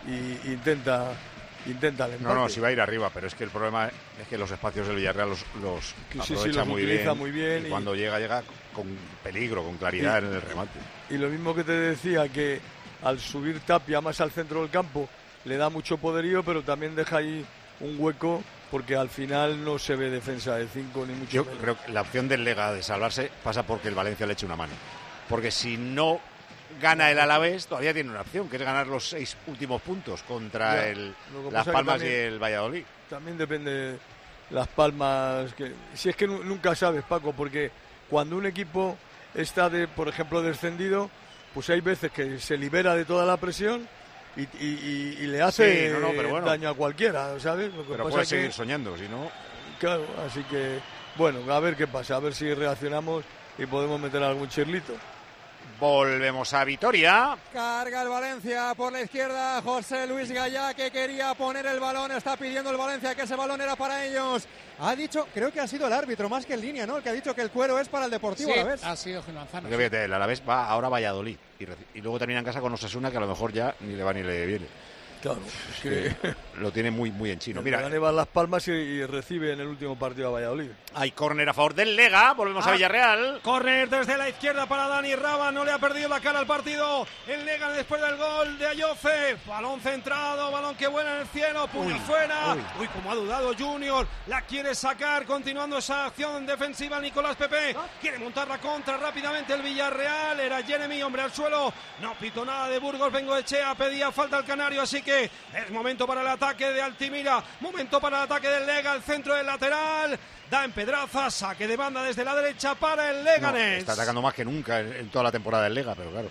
y intenta... Intenta el empate. No, no, si va a ir arriba, pero es que el problema es que los espacios del Villarreal los, los sí, aprovecha sí, los muy, utiliza bien, muy bien. Y, y cuando llega, llega con peligro, con claridad y, en el remate. Y lo mismo que te decía, que al subir Tapia más al centro del campo, le da mucho poderío, pero también deja ahí un hueco, porque al final no se ve defensa de cinco, ni mucho Yo menos. creo que la opción del Lega de salvarse pasa porque el Valencia le eche una mano. Porque si no gana el Alavés, todavía tiene una opción, que es ganar los seis últimos puntos contra Ya, el, pasa Las que Palmas también, y el Valladolid. También depende Las Palmas. Que, si es que nu- nunca sabes, Paco, porque cuando un equipo está, de, por ejemplo, descendido, pues hay veces que se libera de toda la presión y, y, y, y le hace Sí, no, no, pero bueno. daño a cualquiera, ¿sabes? Lo que Pero pasa puede es que- seguir soñando, si no... Claro, así que, bueno, a ver qué pasa, a ver si reaccionamos y podemos meter algún chirlito. Volvemos a Vitoria. Carga el Valencia por la izquierda. José Luis Gallá, que quería poner el balón. Está pidiendo el Valencia que ese balón era para ellos. Ha dicho, creo que ha sido el árbitro más que en línea, ¿no? El que ha dicho que el cuero es para el Deportivo Sí, Alavés. ha sido Gil Manzano. Porque fíjate, el Alavés va ahora a Valladolid y, reci- y luego termina en casa con Osasuna, que a lo mejor ya ni le va ni le viene. Claro, es que lo tiene muy muy en chino. Mira, Mira, gane Las Palmas y, y recibe en el último partido a Valladolid. hay córner a favor del Lega. Volvemos a Ah. Villarreal. Córner desde la izquierda para Dani Raba, no le ha perdido la cara al partido. El Lega después del gol de Ayoce. Balón centrado, balón que vuela en el cielo, puño Uy, fuera. uy. Uy, como ha dudado Junior. La quiere sacar, continuando esa acción defensiva. Nicolás Pepe quiere montar la contra rápidamente el Villarreal. Era Jeremy, hombre al suelo. No pito nada de Burgos. Bengoechea pedía falta al canario, así que es momento para el ataque de Altimira. Momento para el ataque del Lega, el centro del lateral. Da en Pedraza, saque de banda desde la derecha para el No, Leganés. está atacando más que nunca en, en toda la temporada del Lega, pero claro,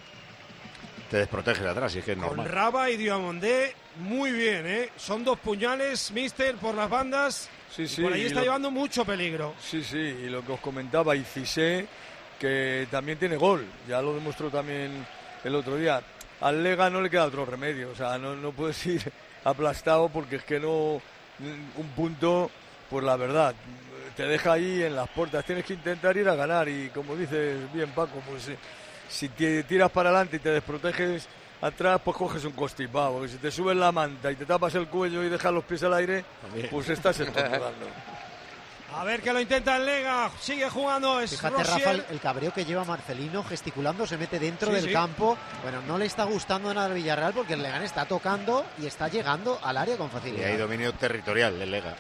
te desprotege de atrás y es que es Con normal. Raba y Diamondé, muy bien, ¿eh? Son dos puñales, mister, por las bandas. Sí, Y sí, por ahí y está lo- llevando mucho peligro. Sí, sí, y lo que os comentaba, y Cisé, que también tiene gol, ya lo demostró también el otro día. Al Lega no le queda otro remedio, o sea, no, no puedes ir aplastado porque es que no, un punto, pues la verdad, te deja ahí en las puertas, tienes que intentar ir a ganar y como dices bien Paco, pues eh, si te tiras para adelante y te desproteges atrás, pues coges un constipado, porque si te subes la manta y te tapas el cuello y dejas los pies al aire, También. pues estás estornudando. A ver que lo intenta el Lega, sigue jugando, es Fíjate, Rosier. Rafa, el, el cabreo que lleva Marcelino gesticulando, se mete dentro Sí, del sí. campo. Bueno, no le está gustando nada al Villarreal porque el Leganés está tocando y está llegando al área con Y facilidad. hay dominio territorial del Lega.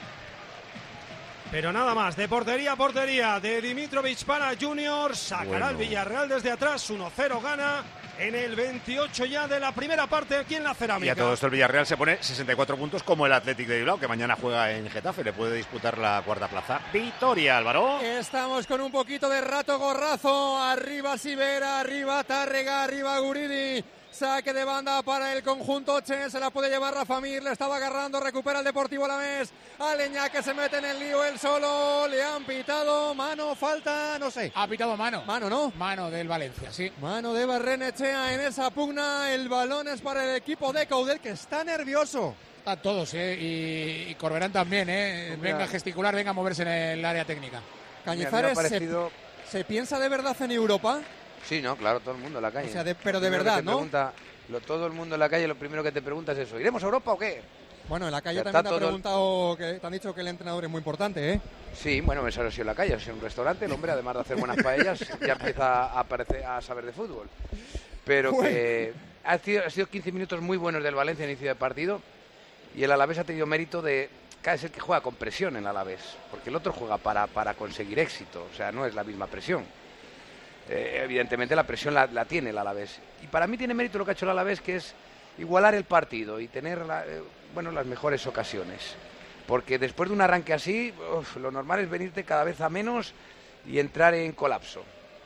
Pero nada más, de portería a portería, de Dimitrovic para Junior, sacará Bueno. el Villarreal desde atrás, uno cero gana en el veintiocho ya de la primera parte aquí en la Y Cerámica. a todo esto el Villarreal se pone sesenta y cuatro puntos como el Athletic de Bilbao, que mañana juega en Getafe, le puede disputar la cuarta plaza. Vitoria, Álvaro. Estamos con un poquito de rato gorrazo. Arriba Sivera, arriba Tárrega, arriba Guridi. Saque de banda para el conjunto Che, se la puede llevar Rafa Mir, le estaba agarrando, recupera el Deportivo Alavés. Aleñá que se mete en el lío él solo, le han pitado, mano, falta, no sé. Ha pitado mano. Mano, ¿no? Mano del Valencia, sí. Mano de Barrenechea en esa pugna, el balón es para el equipo de Caudel que está nervioso. Están todos, ¿eh? Y, y Corberán también, ¿eh? Pues venga mira. a gesticular, venga a moverse en el área técnica. Cañizares, Me ha parecido- se, ¿se piensa de verdad en Europa? Sí, no, claro, todo el mundo en la calle. O sea, de- pero de Primero que verdad, te ¿no? pregunta- lo, todo el mundo en la calle lo primero que te pregunta es eso, ¿iremos a Europa o qué? Bueno, en la calle Ya también está te han todo el- preguntado, que te han dicho que el entrenador es muy importante, ¿eh? Sí, bueno, eso ha sido en la calle, ha sido en un restaurante, el hombre, además de hacer buenas paellas, ya empieza a, aparecer, a saber de fútbol. Pero que ha sido, ha sido quince minutos muy buenos del Valencia a inicio de partido y el Alavés ha tenido mérito de cada vez el que juega con presión en el Alavés, porque el otro juega para, para conseguir éxito, o sea, no es la misma presión. Eh, evidentemente la presión la, la tiene el Alavés. Y para mí tiene mérito lo que ha hecho el Alavés, que es igualar el partido y tener la- eh, bueno, las mejores ocasiones. Porque después de un arranque así, uf, lo normal es venirte cada vez a menos y entrar en colapso.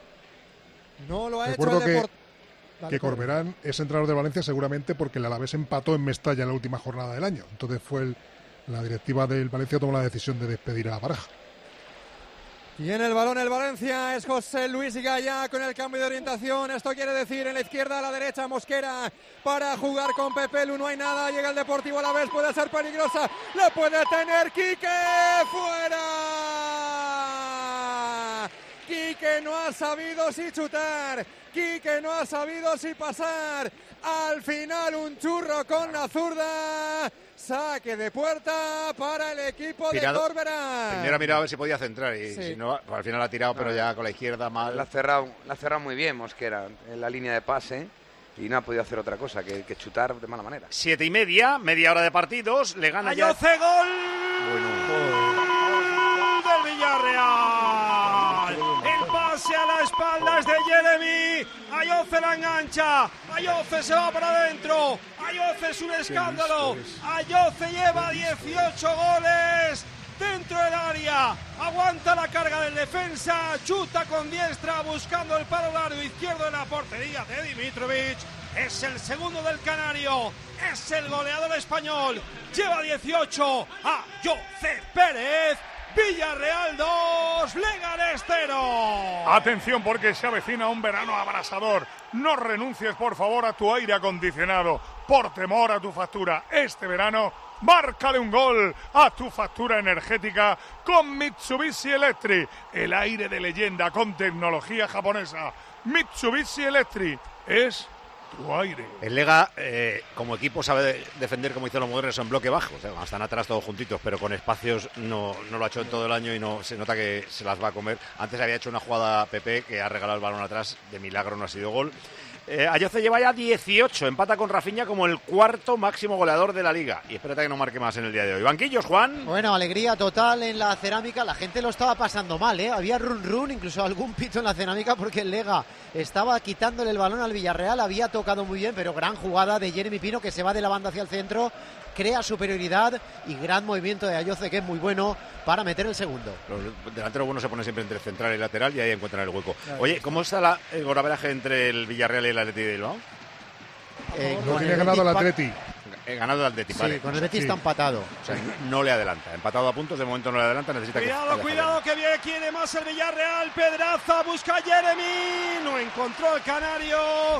No lo ha Recuerdo hecho el que, Deport... Dale, que Corberán es entrenador de Valencia seguramente porque el Alavés empató en Mestalla en la última jornada del año. Entonces fue el- la directiva del Valencia tomó la decisión de despedir a Baraja. Tiene el balón el Valencia, es José Luis Gallá con el cambio de orientación. Esto quiere decir en la izquierda, a la derecha Mosquera para jugar con Pepe Lu. No hay nada, llega el Deportivo Alavés, puede ser peligrosa, la puede tener Quique, fuera. Quique no ha sabido si chutar, Quique no ha sabido si pasar. Al final un churro con la zurda. Saque de puerta para el equipo Tirado. de Corberán. Primero ha mirado a ver si podía centrar y Sí. si no, pues al final ha tirado, pero ya con la izquierda mal. La ha cerrado, la ha cerrado muy bien Mosquera en la línea de pase y no ha podido hacer otra cosa que, que chutar de mala manera. Siete y media, media hora de partidos, le gana ya... Ayoce, gol del Villarreal. El pase a las espaldas de Jeremy. Ayoce la engancha. Ayoce se va para adentro. Ayoce es un escándalo. Ayoce lleva dieciocho goles dentro del área. Aguanta la carga del defensa. Chuta con diestra buscando el palo largo izquierdo de la portería de Dimitrovic. Es el segundo del Canario. Es el goleador español. Lleva dieciocho. Ayoce Pérez. Villarreal dos, Leganés cero. Atención porque se avecina un verano abrasador. No renuncies por favor a tu aire acondicionado por temor a tu factura. Este verano, márcale un gol a tu factura energética con Mitsubishi Electric. El aire de leyenda con tecnología japonesa. Mitsubishi Electric es tu aire. El Lega, eh, como equipo, sabe defender como hicieron los modernos en bloque bajo. O sea, están atrás todos juntitos, pero con espacios no, no lo ha hecho en todo el año y no se nota que se las va a comer. Antes había hecho una jugada Pepe que ha regalado el balón atrás, de milagro no ha sido gol. Eh, Ayoce lleva ya dieciocho, empata con Rafinha como el cuarto máximo goleador de la Liga. Y espérate que no marque más en el día de hoy. Banquillos, Juan. Bueno, alegría total en la Cerámica. La gente lo estaba pasando mal, ¿eh? Había run run, incluso algún pito en la Cerámica porque el Lega estaba quitándole el balón al Villarreal. Había tocado muy bien, pero gran jugada de Jeremy Pino que se va de la banda hacia el centro, crea superioridad y gran movimiento de Ayoce que es muy bueno para meter el segundo. Los delanteros buenos se ponen siempre entre central y lateral y ahí encuentran el hueco. Claro. Oye, ¿cómo está la, el golaveraje entre el Villarreal y el Atleti de Bilbao? Eh, No con tiene el ganado el Betis Atleti. He ganado el Atleti, Sí, vale. con el Betis Sí. está empatado. O sea, no le adelanta. Empatado a puntos, de momento no le adelanta, necesita Cuidado, que... cuidado, que viene, quiere más el Villarreal. Pedraza busca a Jeremy. No encontró al Canario.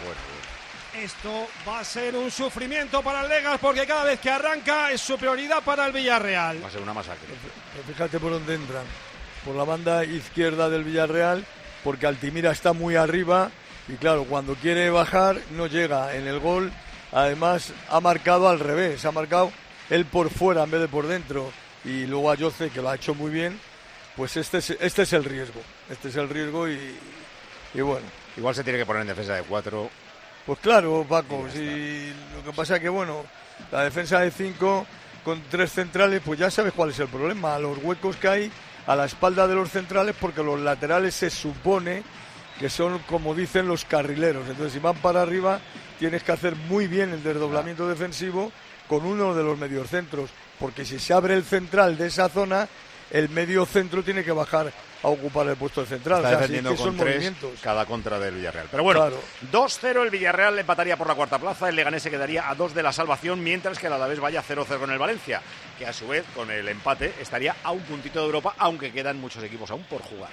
Esto va a ser un sufrimiento para el Legas porque cada vez que arranca es superioridad para el Villarreal. Va a ser una masacre. Pero fíjate por dónde entran. Por la banda izquierda del Villarreal, porque Altimira está muy arriba y claro, cuando quiere bajar no llega en el gol. Además ha marcado al revés, ha marcado él por fuera en vez de por dentro. Y luego Ayoce, que lo ha hecho muy bien, pues este es, este es el riesgo. Este es el riesgo y, y bueno. Igual se tiene que poner en defensa de cuatro. Pues claro, Paco, si lo que pasa es que, bueno, la defensa de cinco con tres centrales, pues ya sabes cuál es el problema, los huecos que hay a la espalda de los centrales, porque los laterales se supone que son, como dicen, los carrileros. Entonces, si van para arriba, tienes que hacer muy bien el desdoblamiento defensivo con uno de los mediocentros, porque si se abre el central de esa zona, el medio centro tiene que bajar a ocupar el puesto de central. Está o sea, defendiendo sí que con son tres movimientos. cada contra del Villarreal. Pero bueno, Claro. dos cero el Villarreal empataría por la cuarta plaza, el Leganés se quedaría a dos de la salvación, mientras que el Alavés vaya cero cero con el Valencia, que a su vez con el empate estaría a un puntito de Europa, aunque quedan muchos equipos aún por jugar.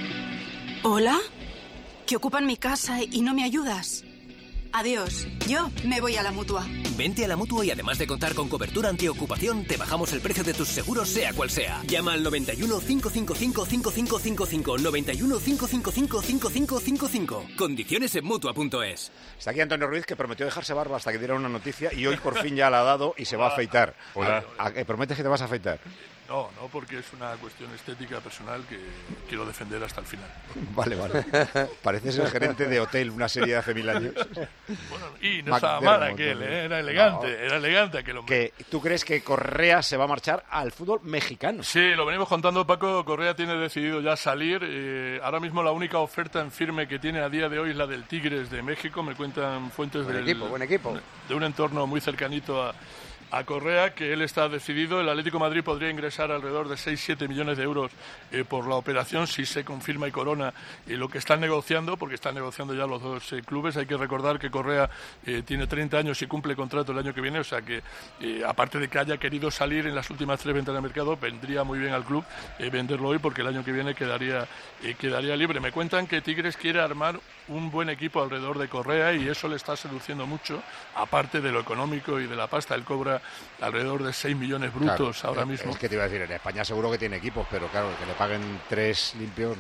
¿Hola? Que ocupan mi casa y no me ayudas. Adiós, yo me voy a la Mutua. Vente a la Mutua y además de contar con cobertura antiocupación, te bajamos el precio de tus seguros sea cual sea. Llama al noventa y uno, cinco cinco cinco, cinco cinco cinco cinco, noventa y uno, cinco cinco cinco, cinco cinco cinco cinco. Condiciones en Mutua punto es. Está aquí Antonio Ruiz, que prometió dejarse barba hasta que diera una noticia y hoy por fin ya la ha dado y se va a afeitar. Hola. ¿A, a, ¿Prometes que te vas a afeitar? No, no, porque es una cuestión estética personal que quiero defender hasta el final. Vale, vale. Pareces el gerente de hotel, una serie de hace mil años. Bueno, y no estaba mal aquel, ¿eh? Era elegante, no. era elegante aquel hombre. Que, ¿Tú crees que Correa se va a marchar al fútbol mexicano? Sí, lo venimos contando, Paco. Correa tiene decidido ya salir. Eh, ahora mismo la única oferta en firme que tiene a día de hoy es la del Tigres de México. Me cuentan fuentes buen del, equipo, buen equipo. de un entorno muy cercanito a... a Correa, que él está decidido. El Atlético de Madrid podría ingresar alrededor de seis siete millones de euros eh, por la operación si se confirma y corona eh, lo que están negociando, porque están negociando ya los dos eh, clubes. Hay que recordar que Correa eh, tiene treinta años y cumple contrato el año que viene, o sea que eh, aparte de que haya querido salir en las últimas tres ventas de mercado, vendría muy bien al club eh, venderlo hoy, porque el año que viene quedaría, eh, quedaría libre. Me cuentan que Tigres quiere armar un buen equipo alrededor de Correa y eso le está seduciendo mucho, aparte de lo económico y de la pasta. Él cobra alrededor de seis millones brutos, claro, ahora mismo. Es que te iba a decir, en España seguro que tiene equipos, pero claro, que le paguen tres limpios, no.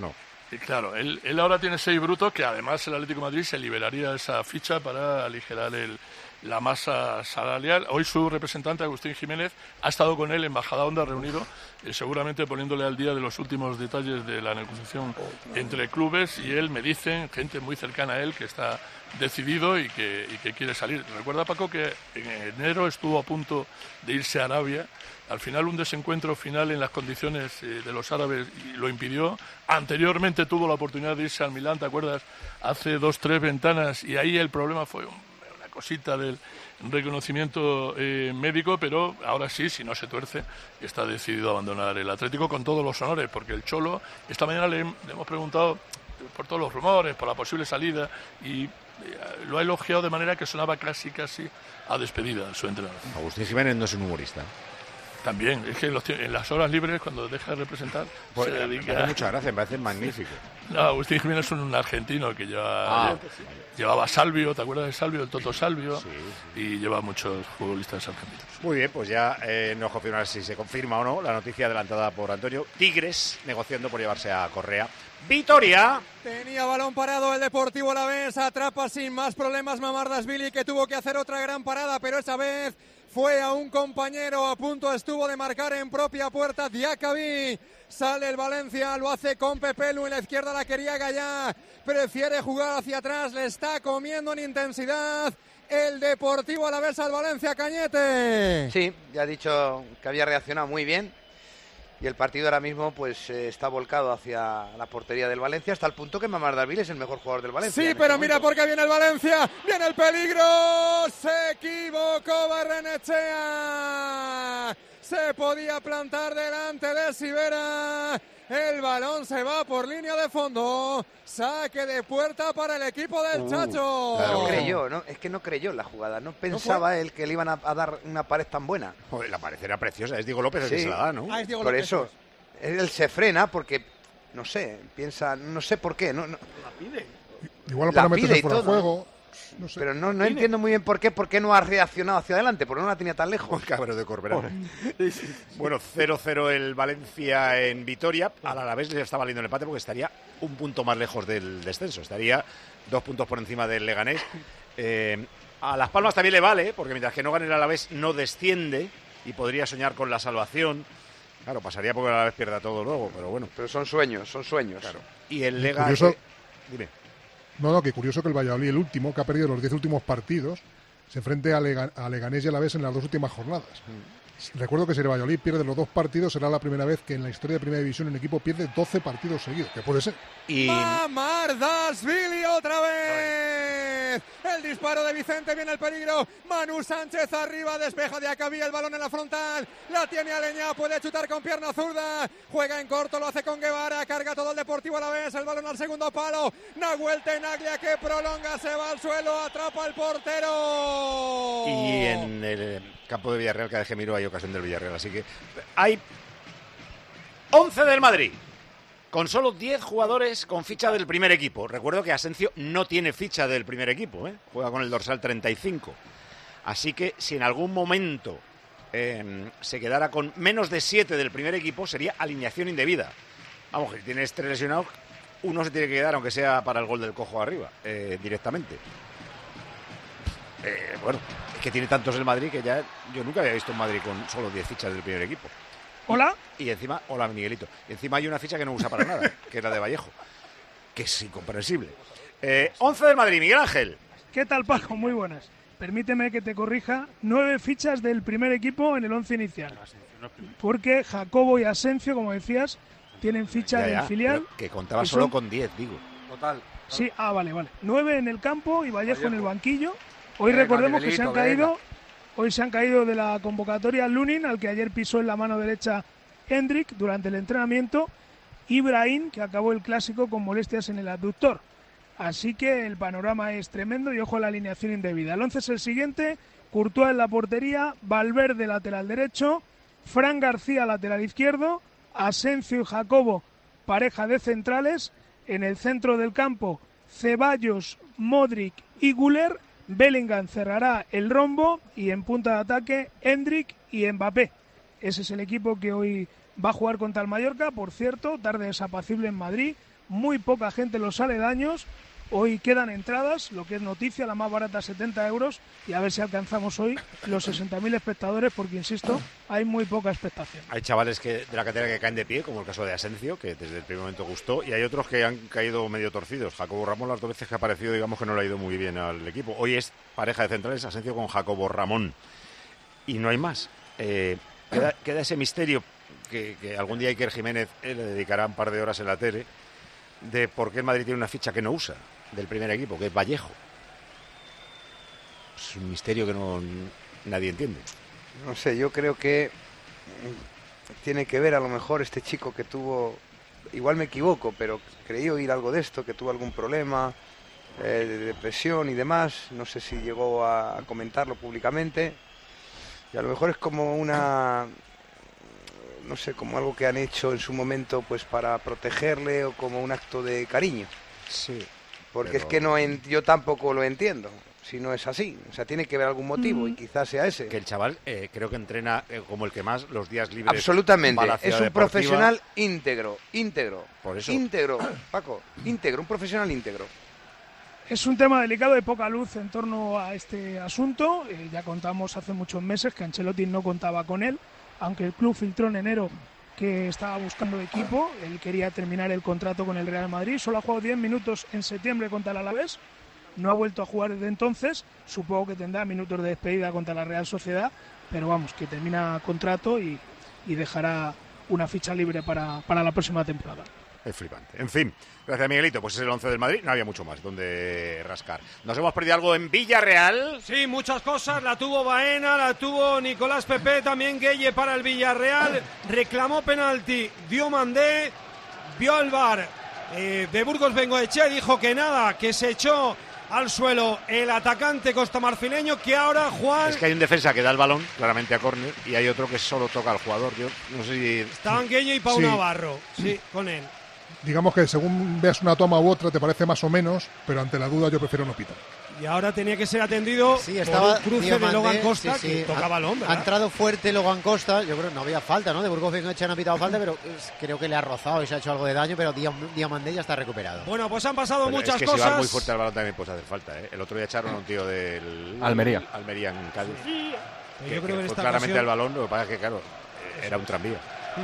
Y claro, él, él ahora tiene seis brutos, que además el Atlético de Madrid se liberaría esa ficha para aligerar el, la masa salarial. Hoy su representante, Agustín Jiménez, ha estado con él en Majadahonda reunido, eh, seguramente poniéndole al día de los últimos detalles de la negociación entre clubes, y él me dice, gente muy cercana a él, que está decidido y que, y que quiere salir. Recuerda, Paco, que en enero estuvo a punto de irse a Arabia. Al final, un desencuentro final en las condiciones eh, de los árabes lo impidió. Anteriormente tuvo la oportunidad de irse al Milán, ¿te acuerdas? Hace dos, tres ventanas, y ahí el problema fue un, una cosita del reconocimiento eh, médico, pero ahora sí, si no se tuerce, está decidido a abandonar el Atlético con todos los honores, porque el Cholo, esta mañana le, le hemos preguntado por todos los rumores, por la posible salida, y lo ha elogiado de manera que sonaba casi casi a despedida su entrenador. Agustín Jiménez no es un humorista. También, es que en, los, en las horas libres, cuando deja de representar, pues, se dedica... Me hace muchas gracias, me parece magnífico. No, Agustín Jiménez es un argentino que lleva, ah, sí. llevaba Salvio, ¿te acuerdas de Salvio? El Toto Salvio, sí, sí. Y lleva muchos futbolistas argentinos. Muy bien, pues ya eh, nos confirmar si se confirma o no la noticia adelantada por Antonio. Tigres negociando por llevarse a Correa. Vitoria. Tenía balón parado el Deportivo Alavés, atrapa sin más problemas Mamardashvili, que tuvo que hacer otra gran parada, pero esa vez fue a un compañero, a punto estuvo de marcar en propia puerta Diacabí. Sale el Valencia, lo hace con Pepelu, en la izquierda la quería Gallá, prefiere jugar hacia atrás, le está comiendo en intensidad el Deportivo Alavés al Valencia, Cañete. Sí, ya ha dicho que había reaccionado muy bien. Y el partido ahora mismo pues eh, está volcado hacia la portería del Valencia, hasta el punto que Mamardashvili es el mejor jugador del Valencia. Sí, pero mira por qué viene el Valencia, viene el peligro, se equivocó Barrenechea, se podía plantar delante de Sivera, el balón se va por línea de fondo, saque de puerta para el equipo del uh, Chacho. Claro, no creyó, ¿no? Es que no creyó en la jugada, no pensaba ¿No él que le iban a, a dar una pared tan buena. Joder, la pared era preciosa, es Diego López el sí. que se la da, ¿no? Ah, es Diego por López, eso, él se frena porque, no sé, piensa, no sé por qué. No, no. La pide. Igual para meterse fuera de juego. No sé. Pero no, no entiendo muy bien por qué, por qué no ha reaccionado hacia adelante, porque no la tenía tan lejos. Cabrón de Corberán. Bueno, cero cero el Valencia en Vitoria. Al Alavés le está valiendo el empate porque estaría un punto más lejos del descenso. Estaría dos puntos por encima del Leganés. Eh, a Las Palmas también le vale, porque mientras que no gane el Alavés no desciende y podría soñar con la salvación. Claro, pasaría porque el Alavés pierda todo luego, pero bueno. Pero son sueños, son sueños. Claro. Y el Lega... Curioso... Dime. No, no, que curioso que el Valladolid, el último, que ha perdido los diez últimos partidos, se enfrente a, Lega, a Leganés y Alavés en las dos últimas jornadas. Mm. Recuerdo que si el Valladolid pierde los dos partidos, será la primera vez que en la historia de Primera División un equipo pierde doce partidos seguidos, que puede ser. Y... Mamardashvili otra vez. El disparo de Vicente, viene el peligro. Manu Sánchez arriba, despeja de Acabí, el balón en la frontal. La tiene Aleñá, puede chutar con pierna zurda. Juega en corto, lo hace con Guevara. Carga todo el Deportivo Alavés, el balón al segundo palo. Nahuel Tenaglia que prolonga, se va al suelo, atrapa el portero. Y en el campo de Villarreal, cada vez que miro hay ocasión del Villarreal, así que hay once del Madrid, con solo diez jugadores con ficha del primer equipo. Recuerdo que Asensio no tiene ficha del primer equipo, ¿eh? Juega con el dorsal treinta y cinco. Así que si en algún momento eh, se quedara con menos de siete del primer equipo, sería alineación indebida. Vamos, que si tienes tres lesionados, uno se tiene que quedar, aunque sea para el gol del cojo arriba, eh, directamente. Eh, bueno, es que tiene tantos el Madrid que ya yo nunca había visto un Madrid con solo diez fichas del primer equipo. Hola. Y, y encima, hola Miguelito. Y encima hay una ficha que no usa para nada, que es la de Vallejo, que es incomprensible. Eh, once del Madrid, Miguel Ángel. ¿Qué tal, Paco? Muy buenas. Permíteme que te corrija. Nueve fichas del primer equipo en el once inicial. Porque Jacobo y Asensio, como decías, tienen ficha ya, ya, del filial. Que contaba que solo son... con diez, digo. Total. Sí, ah, vale, vale. Nueve en el campo y Vallejo, Vallejo. en el banquillo. Hoy recordemos que se han caído, hoy se han caído de la convocatoria Lunin, al que ayer pisó en la mano derecha Hendrik durante el entrenamiento, y Brahim, que acabó el clásico con molestias en el abductor. Así que el panorama es tremendo y ojo a la alineación indebida. El once es el siguiente: Courtois en la portería, Valverde lateral derecho, Fran García lateral izquierdo, Asensio y Jacobo pareja de centrales, en el centro del campo Ceballos, Modric y Güler. Bellingham cerrará el rombo y en punta de ataque Hendrik y Mbappé. Ese es el equipo que hoy va a jugar contra el Mallorca. Por cierto, tarde desapacible en Madrid, muy poca gente en los aledaños. Hoy quedan entradas, lo que es noticia, la más barata setenta euros, y a ver si alcanzamos hoy los sesenta mil espectadores, porque insisto, hay muy poca expectación. Hay chavales que de la cantera que caen de pie, como el caso de Asencio, que desde el primer momento gustó, y hay otros que han caído medio torcidos. Jacobo Ramón, las dos veces que ha aparecido, digamos que no le ha ido muy bien al equipo. Hoy es pareja de centrales, Asencio con Jacobo Ramón, y no hay más. Eh, queda, queda ese misterio que, que algún día Iker Jiménez eh, le dedicará un par de horas en la tele, de por qué el Madrid tiene una ficha que no usa del primer equipo, que es Vallejo. Es un misterio que no nadie entiende. No sé, yo creo que tiene que ver a lo mejor este chico que tuvo, igual me equivoco, pero creí oír algo de esto, que tuvo algún problema eh, de depresión y demás. No sé si llegó a comentarlo públicamente. Y a lo mejor es como una, no sé, como algo que han hecho en su momento pues para protegerle o como un acto de cariño. Sí. Porque pero... es que no en, yo tampoco lo entiendo, si no es así. O sea, tiene que haber algún motivo mm. y quizás sea ese. Que el chaval eh, creo que entrena eh, como el que más los días libres. Absolutamente, es un deportiva. Profesional íntegro, íntegro. Por eso. Íntegro, Paco, íntegro, un profesional íntegro. Es un tema delicado, de poca luz en torno a este asunto. Eh, ya contamos hace muchos meses que Ancelotti no contaba con él, aunque el club filtró en enero que estaba buscando equipo. Él quería terminar el contrato con el Real Madrid. Solo ha jugado diez minutos en septiembre contra el Alavés. No ha vuelto a jugar desde entonces. Supongo que tendrá minutos de despedida contra la Real Sociedad, pero vamos, que termina contrato y, y dejará una ficha libre para, para la próxima temporada. Es flipante. En fin, gracias Miguelito. Pues es el once del Madrid, no había mucho más donde rascar. ¿Nos hemos perdido algo en Villarreal? Sí, muchas cosas. La tuvo Baena, la tuvo Nicolás Pepe, también Gueye para el Villarreal. Reclamó penalti, dio Mandé, vio al V A R eh, de Burgos Bengoechea y dijo que nada, que se echó al suelo el atacante costamarfileño, que ahora Juan... Es que hay un defensa que da el balón claramente a córner y hay otro que solo toca al jugador. Yo no sé si... Estaban Gueye y Pau sí. Navarro, sí, con él. Digamos que según veas una toma u otra te parece más o menos, pero ante la duda yo prefiero no pitar. Y ahora tenía que ser atendido sí, estaba por un cruce Diomandé, de Logan Costa, sí, que sí. tocaba balón, ¿verdad? Ha entrado fuerte Logan Costa, yo creo que no había falta, ¿no? De Burgos Bengoechea no ha pitado falta, pero creo que le ha rozado y se ha hecho algo de daño, pero Diomandé ya está recuperado. Bueno, pues han pasado pero muchas es que cosas. Si vas muy fuerte al balón también puede hacer falta, ¿eh? El otro día echaron a un tío del... Almería. Almería en Cádiz. Sí. Que, yo creo que que en fue esta claramente ocasión... al balón, lo que pasa es que, claro, era un tranvía.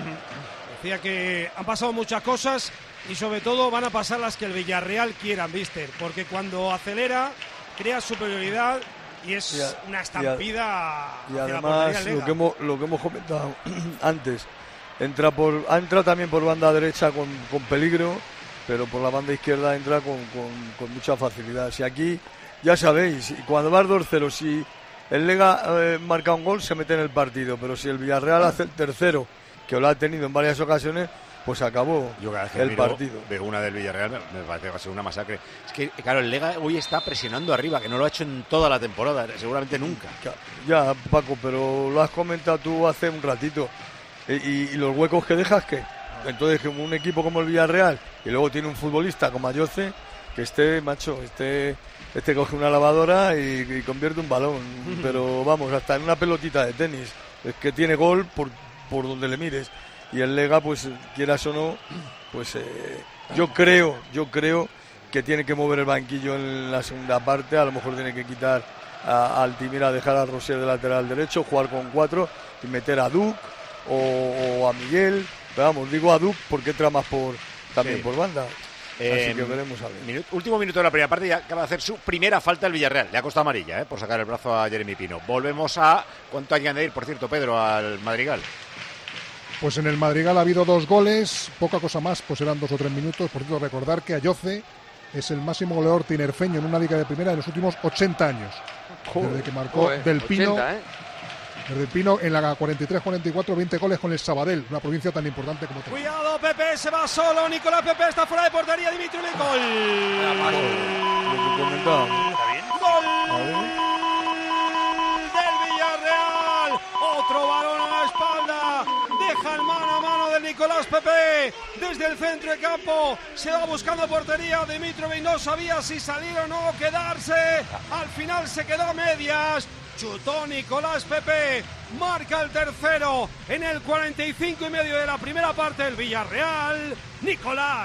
Decía que han pasado muchas cosas y sobre todo van a pasar las que el Villarreal quieran, Mister, porque cuando acelera crea superioridad y es y a, una estampida. Y, a, y además lo que hemos lo que hemos comentado antes, entra por ha entrado también por banda derecha con, con peligro, pero por la banda izquierda entra con, con, con mucha facilidad. Si aquí ya sabéis, cuando vas dos cero, si el Lega eh, marca un gol se mete en el partido, pero si el Villarreal hace el tercero, que lo ha tenido en varias ocasiones, pues acabó Yo cada vez que el miro partido. De una del Villarreal me parece que va a ser una masacre. Es que, claro, el Lega hoy está presionando arriba, que no lo ha hecho en toda la temporada, seguramente nunca. Ya, Paco, pero lo has comentado tú hace un ratito. ¿Y, y, y los huecos que dejas qué? Entonces, como un equipo como el Villarreal, y luego tiene un futbolista como Ayoce, que este, macho, este, este coge una lavadora y, y convierte un balón. Uh-huh. Pero vamos, hasta en una pelotita de tenis. Es que tiene gol por, por donde le mires. Y el Lega, pues quieras o no, pues eh, yo creo, yo creo que tiene que mover el banquillo en la segunda parte. A lo mejor tiene que quitar a, a Altimira, dejar a Rosier de lateral derecho, jugar con cuatro y meter a Duc o, o a Miguel. Pero vamos, digo a Duc porque entra más por, también sí. por banda. Eh, Así que veremos a ver. Minuto, último minuto de la primera parte y acaba de hacer su primera falta el Villarreal. Le ha costado amarilla, eh, por sacar el brazo a Jeremy Pino. Volvemos a... ¿Cuánto hay que añadir, por cierto, Pedro, al Madrigal? Pues en el Madrigal ha habido dos goles, poca cosa más, pues eran dos o tres minutos. Por cierto, recordar que Ayoce es el máximo goleador tinerfeño en una liga de primera en los últimos ochenta años. Joder, desde que marcó joder, Del Pino, ochenta, ¿eh? Desde el Pino en la cuarenta y tres cuarenta y cuatro, veinte goles con el Sabadell, una provincia tan importante como otra. Cuidado, Pepe, se va solo, Nicolás Pepe está fuera de portería, Dimitri Gol. Gol del Villarreal, otro balón a la espalda. Deja el mano a mano de Nicolás Pepe desde el centro de campo. Se va buscando portería. Dimitrovic no sabía si salir o no, quedarse. Al final se quedó a medias. Chutó Nicolás Pepe. Marca el tercero en el cuarenta y cinco y medio de la primera parte del Villarreal. Nicolás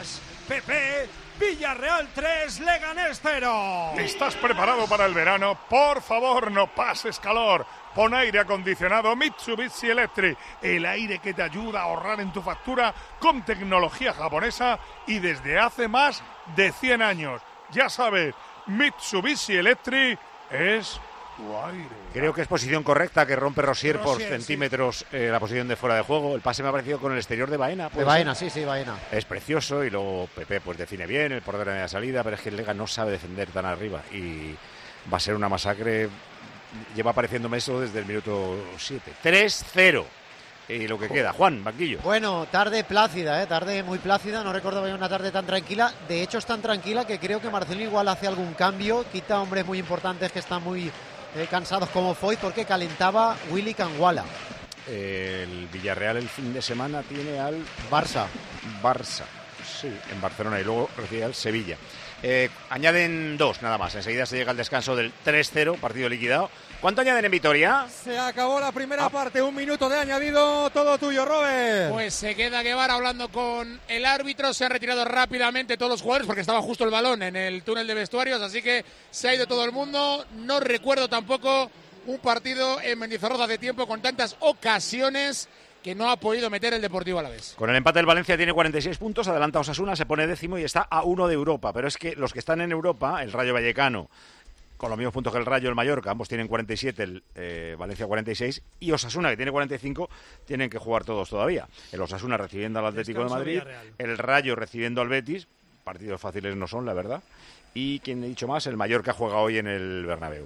Pepe. Villarreal tres, Leganés cero. ¿Estás preparado para el verano? Por favor, no pases calor. Pon aire acondicionado Mitsubishi Electric, el aire que te ayuda a ahorrar en tu factura con tecnología japonesa y desde hace más de cien años. Ya sabes, Mitsubishi Electric es tu aire. Creo que es posición correcta, que rompe Rosier, Rosier por centímetros sí. eh, la posición de fuera de juego. El pase me ha parecido con el exterior de Baena. De Baena, sí, sí, Baena. Es precioso y luego Pepe pues define bien, el portero en la salida, pero es que el Lega no sabe defender tan arriba y va a ser una masacre. Lleva apareciéndome eso desde el minuto siete. tres cero. Y lo que queda, Juan, banquillo. Bueno, tarde plácida, ¿eh? tarde muy plácida, no recordaba yo una tarde tan tranquila. De hecho es tan tranquila que creo que Marcelino igual hace algún cambio, quita hombres muy importantes que están muy eh, cansados como Foyth, porque calentaba Willy Canguala. Eh, el Villarreal el fin de semana tiene al Barça. Barça, sí, en Barcelona, y luego recibe al Sevilla. Eh, añaden dos nada más, enseguida se llega al descanso del tres cero, partido liquidado. ¿Cuánto añaden en Vitoria? Se acabó la primera ah. parte, un minuto de añadido, todo tuyo, Robert. Pues se queda Guevara hablando con el árbitro, se han retirado rápidamente todos los jugadores porque estaba justo el balón en el túnel de vestuarios, así que se ha ido todo el mundo. No recuerdo tampoco un partido en Mendizorroza hace tiempo con tantas ocasiones que no ha podido meter el Deportivo Alavés. Con el empate el Valencia tiene cuarenta y seis puntos, adelanta Osasuna, se pone décimo y está a uno de Europa, pero es que los que están en Europa, el Rayo Vallecano, con los mismos puntos que el Rayo, el Mallorca, ambos tienen cuarenta y siete, el eh, Valencia cuarenta y seis, y Osasuna, que tiene cuarenta y cinco, tienen que jugar todos todavía. El Osasuna recibiendo al Atlético Descanso de Madrid, Villarreal. El Rayo recibiendo al Betis, partidos fáciles no son, la verdad, y, quien he dicho más, el Mallorca juega hoy en el Bernabéu.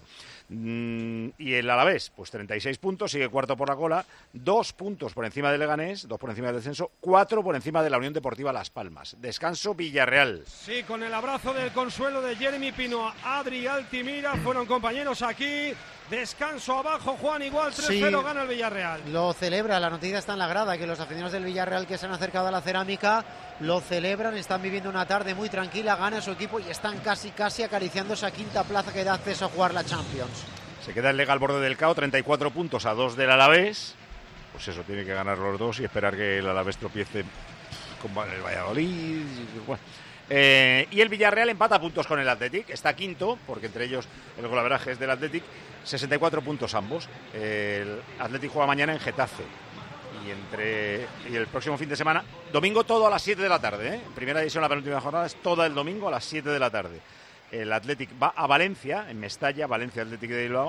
Mm, y el Alavés, pues treinta y seis puntos, sigue cuarto por la cola, dos puntos por encima del Leganés, dos por encima del descenso, cuatro por encima de la Unión Deportiva Las Palmas. Descanso Villarreal. Sí, con el abrazo del consuelo de Jeremy Pino, Adri Altimira, fueron compañeros aquí. Descanso abajo, Juan, igual tres cero, sí, gana el Villarreal. Lo celebra, la noticia está en la grada, que los aficionados del Villarreal que se han acercado a la cerámica lo celebran, están viviendo una tarde muy tranquila, gana su equipo y están casi casi acariciando esa quinta plaza que da acceso a jugar la Champions. Se queda el Lega al borde del caos, treinta y cuatro puntos a dos del Alavés. Pues eso, tiene que ganar los dos y esperar que el Alavés tropiece con el Valladolid. Bueno. Eh, y el Villarreal empata puntos con el Athletic, está quinto, porque entre ellos el golaveraje es del Athletic, sesenta y cuatro puntos ambos. El Athletic juega mañana en Getafe y entre y el próximo fin de semana, domingo todo a las siete de la tarde, ¿eh? Primera edición, la penúltima jornada es toda el domingo a las siete de la tarde. El Athletic va a Valencia, en Mestalla, Valencia Athletic de Bilbao,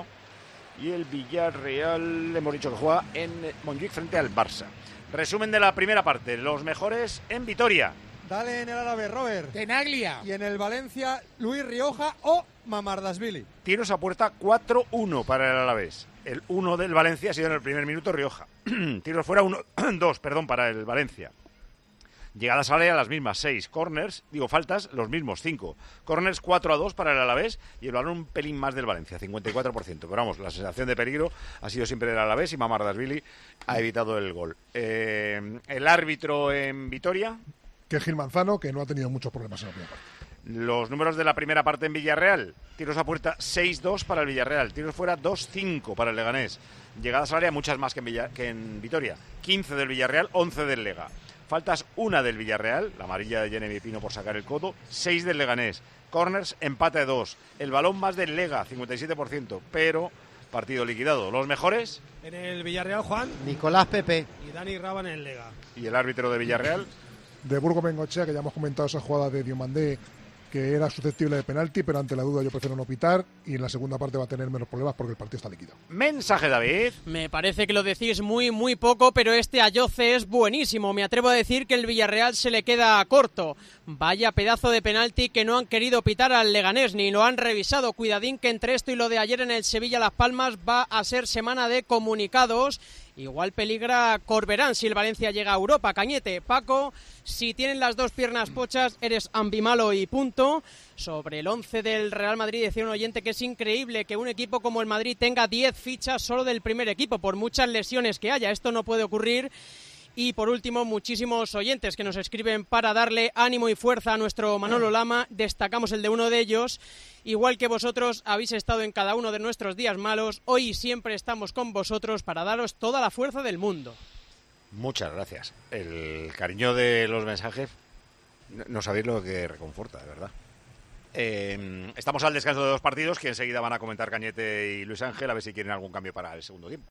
y el Villarreal, hemos dicho que juega en Montjuic frente al Barça. Resumen de la primera parte, los mejores en Vitoria. Dale en el Alavés, Robert. Tenaglia. Y en el Valencia, Luis Rioja o Mamardashvili. Tiros a puerta cuatro uno para el Alavés. El uno del Valencia ha sido en el primer minuto Rioja. Tiros fuera uno dos, perdón, para el Valencia. Llegadas al área las mismas, seis. Corners, digo faltas, los mismos, cinco. Corners cuatro a dos para el Alavés y el balón un pelín más del Valencia, cincuenta y cuatro por ciento. Pero vamos, la sensación de peligro ha sido siempre del Alavés y Mamardashvili ha evitado el gol. Eh, el árbitro en Vitoria... que es Gil Manzano, que no ha tenido muchos problemas en la primera parte. Los números de la primera parte en Villarreal. Tiros a puerta seis dos para el Villarreal. Tiros fuera dos cinco para el Leganés. Llegadas al área muchas más que en, Villa, que en Vitoria. quince del Villarreal, once del Lega. Faltas una del Villarreal, la amarilla de Jeremy Pino por sacar el codo. seis del Leganés. Corners, empate dos. El balón más del Lega, cincuenta y siete por ciento. Pero partido liquidado. ¿Los mejores? En el Villarreal, Juan. Nicolás Pepe. Y Dani Raban en el Lega. ¿Y el árbitro de Villarreal? De Burgos Bengoechea, que ya hemos comentado esa jugada de Diomandé, que era susceptible de penalti, pero ante la duda yo prefiero no pitar, y en la segunda parte va a tener menos problemas porque el partido está líquido. Mensaje, David. Me parece que lo decís muy, muy poco, pero este Ayoce es buenísimo. Me atrevo a decir que el Villarreal se le queda corto. Vaya pedazo de penalti que no han querido pitar al Leganés, ni lo han revisado. Cuidadín que entre esto y lo de ayer en el Sevilla-Las Palmas va a ser semana de comunicados. Igual peligra Corberán si el Valencia llega a Europa. Cañete, Paco, si tienen las dos piernas pochas, eres ambimalo y punto. Sobre el once del Real Madrid, decía un oyente que es increíble que un equipo como el Madrid tenga diez fichas solo del primer equipo, por muchas lesiones que haya. Esto no puede ocurrir. Y por último, muchísimos oyentes que nos escriben para darle ánimo y fuerza a nuestro Manolo Lama. Destacamos el de uno de ellos. Igual que vosotros habéis estado en cada uno de nuestros días malos, hoy siempre estamos con vosotros para daros toda la fuerza del mundo. Muchas gracias. El cariño de los mensajes No, no sabéis lo que reconforta, de verdad. Eh, estamos al descanso de dos partidos que enseguida van a comentar Cañete y Luis Ángel a ver si quieren algún cambio para el segundo tiempo.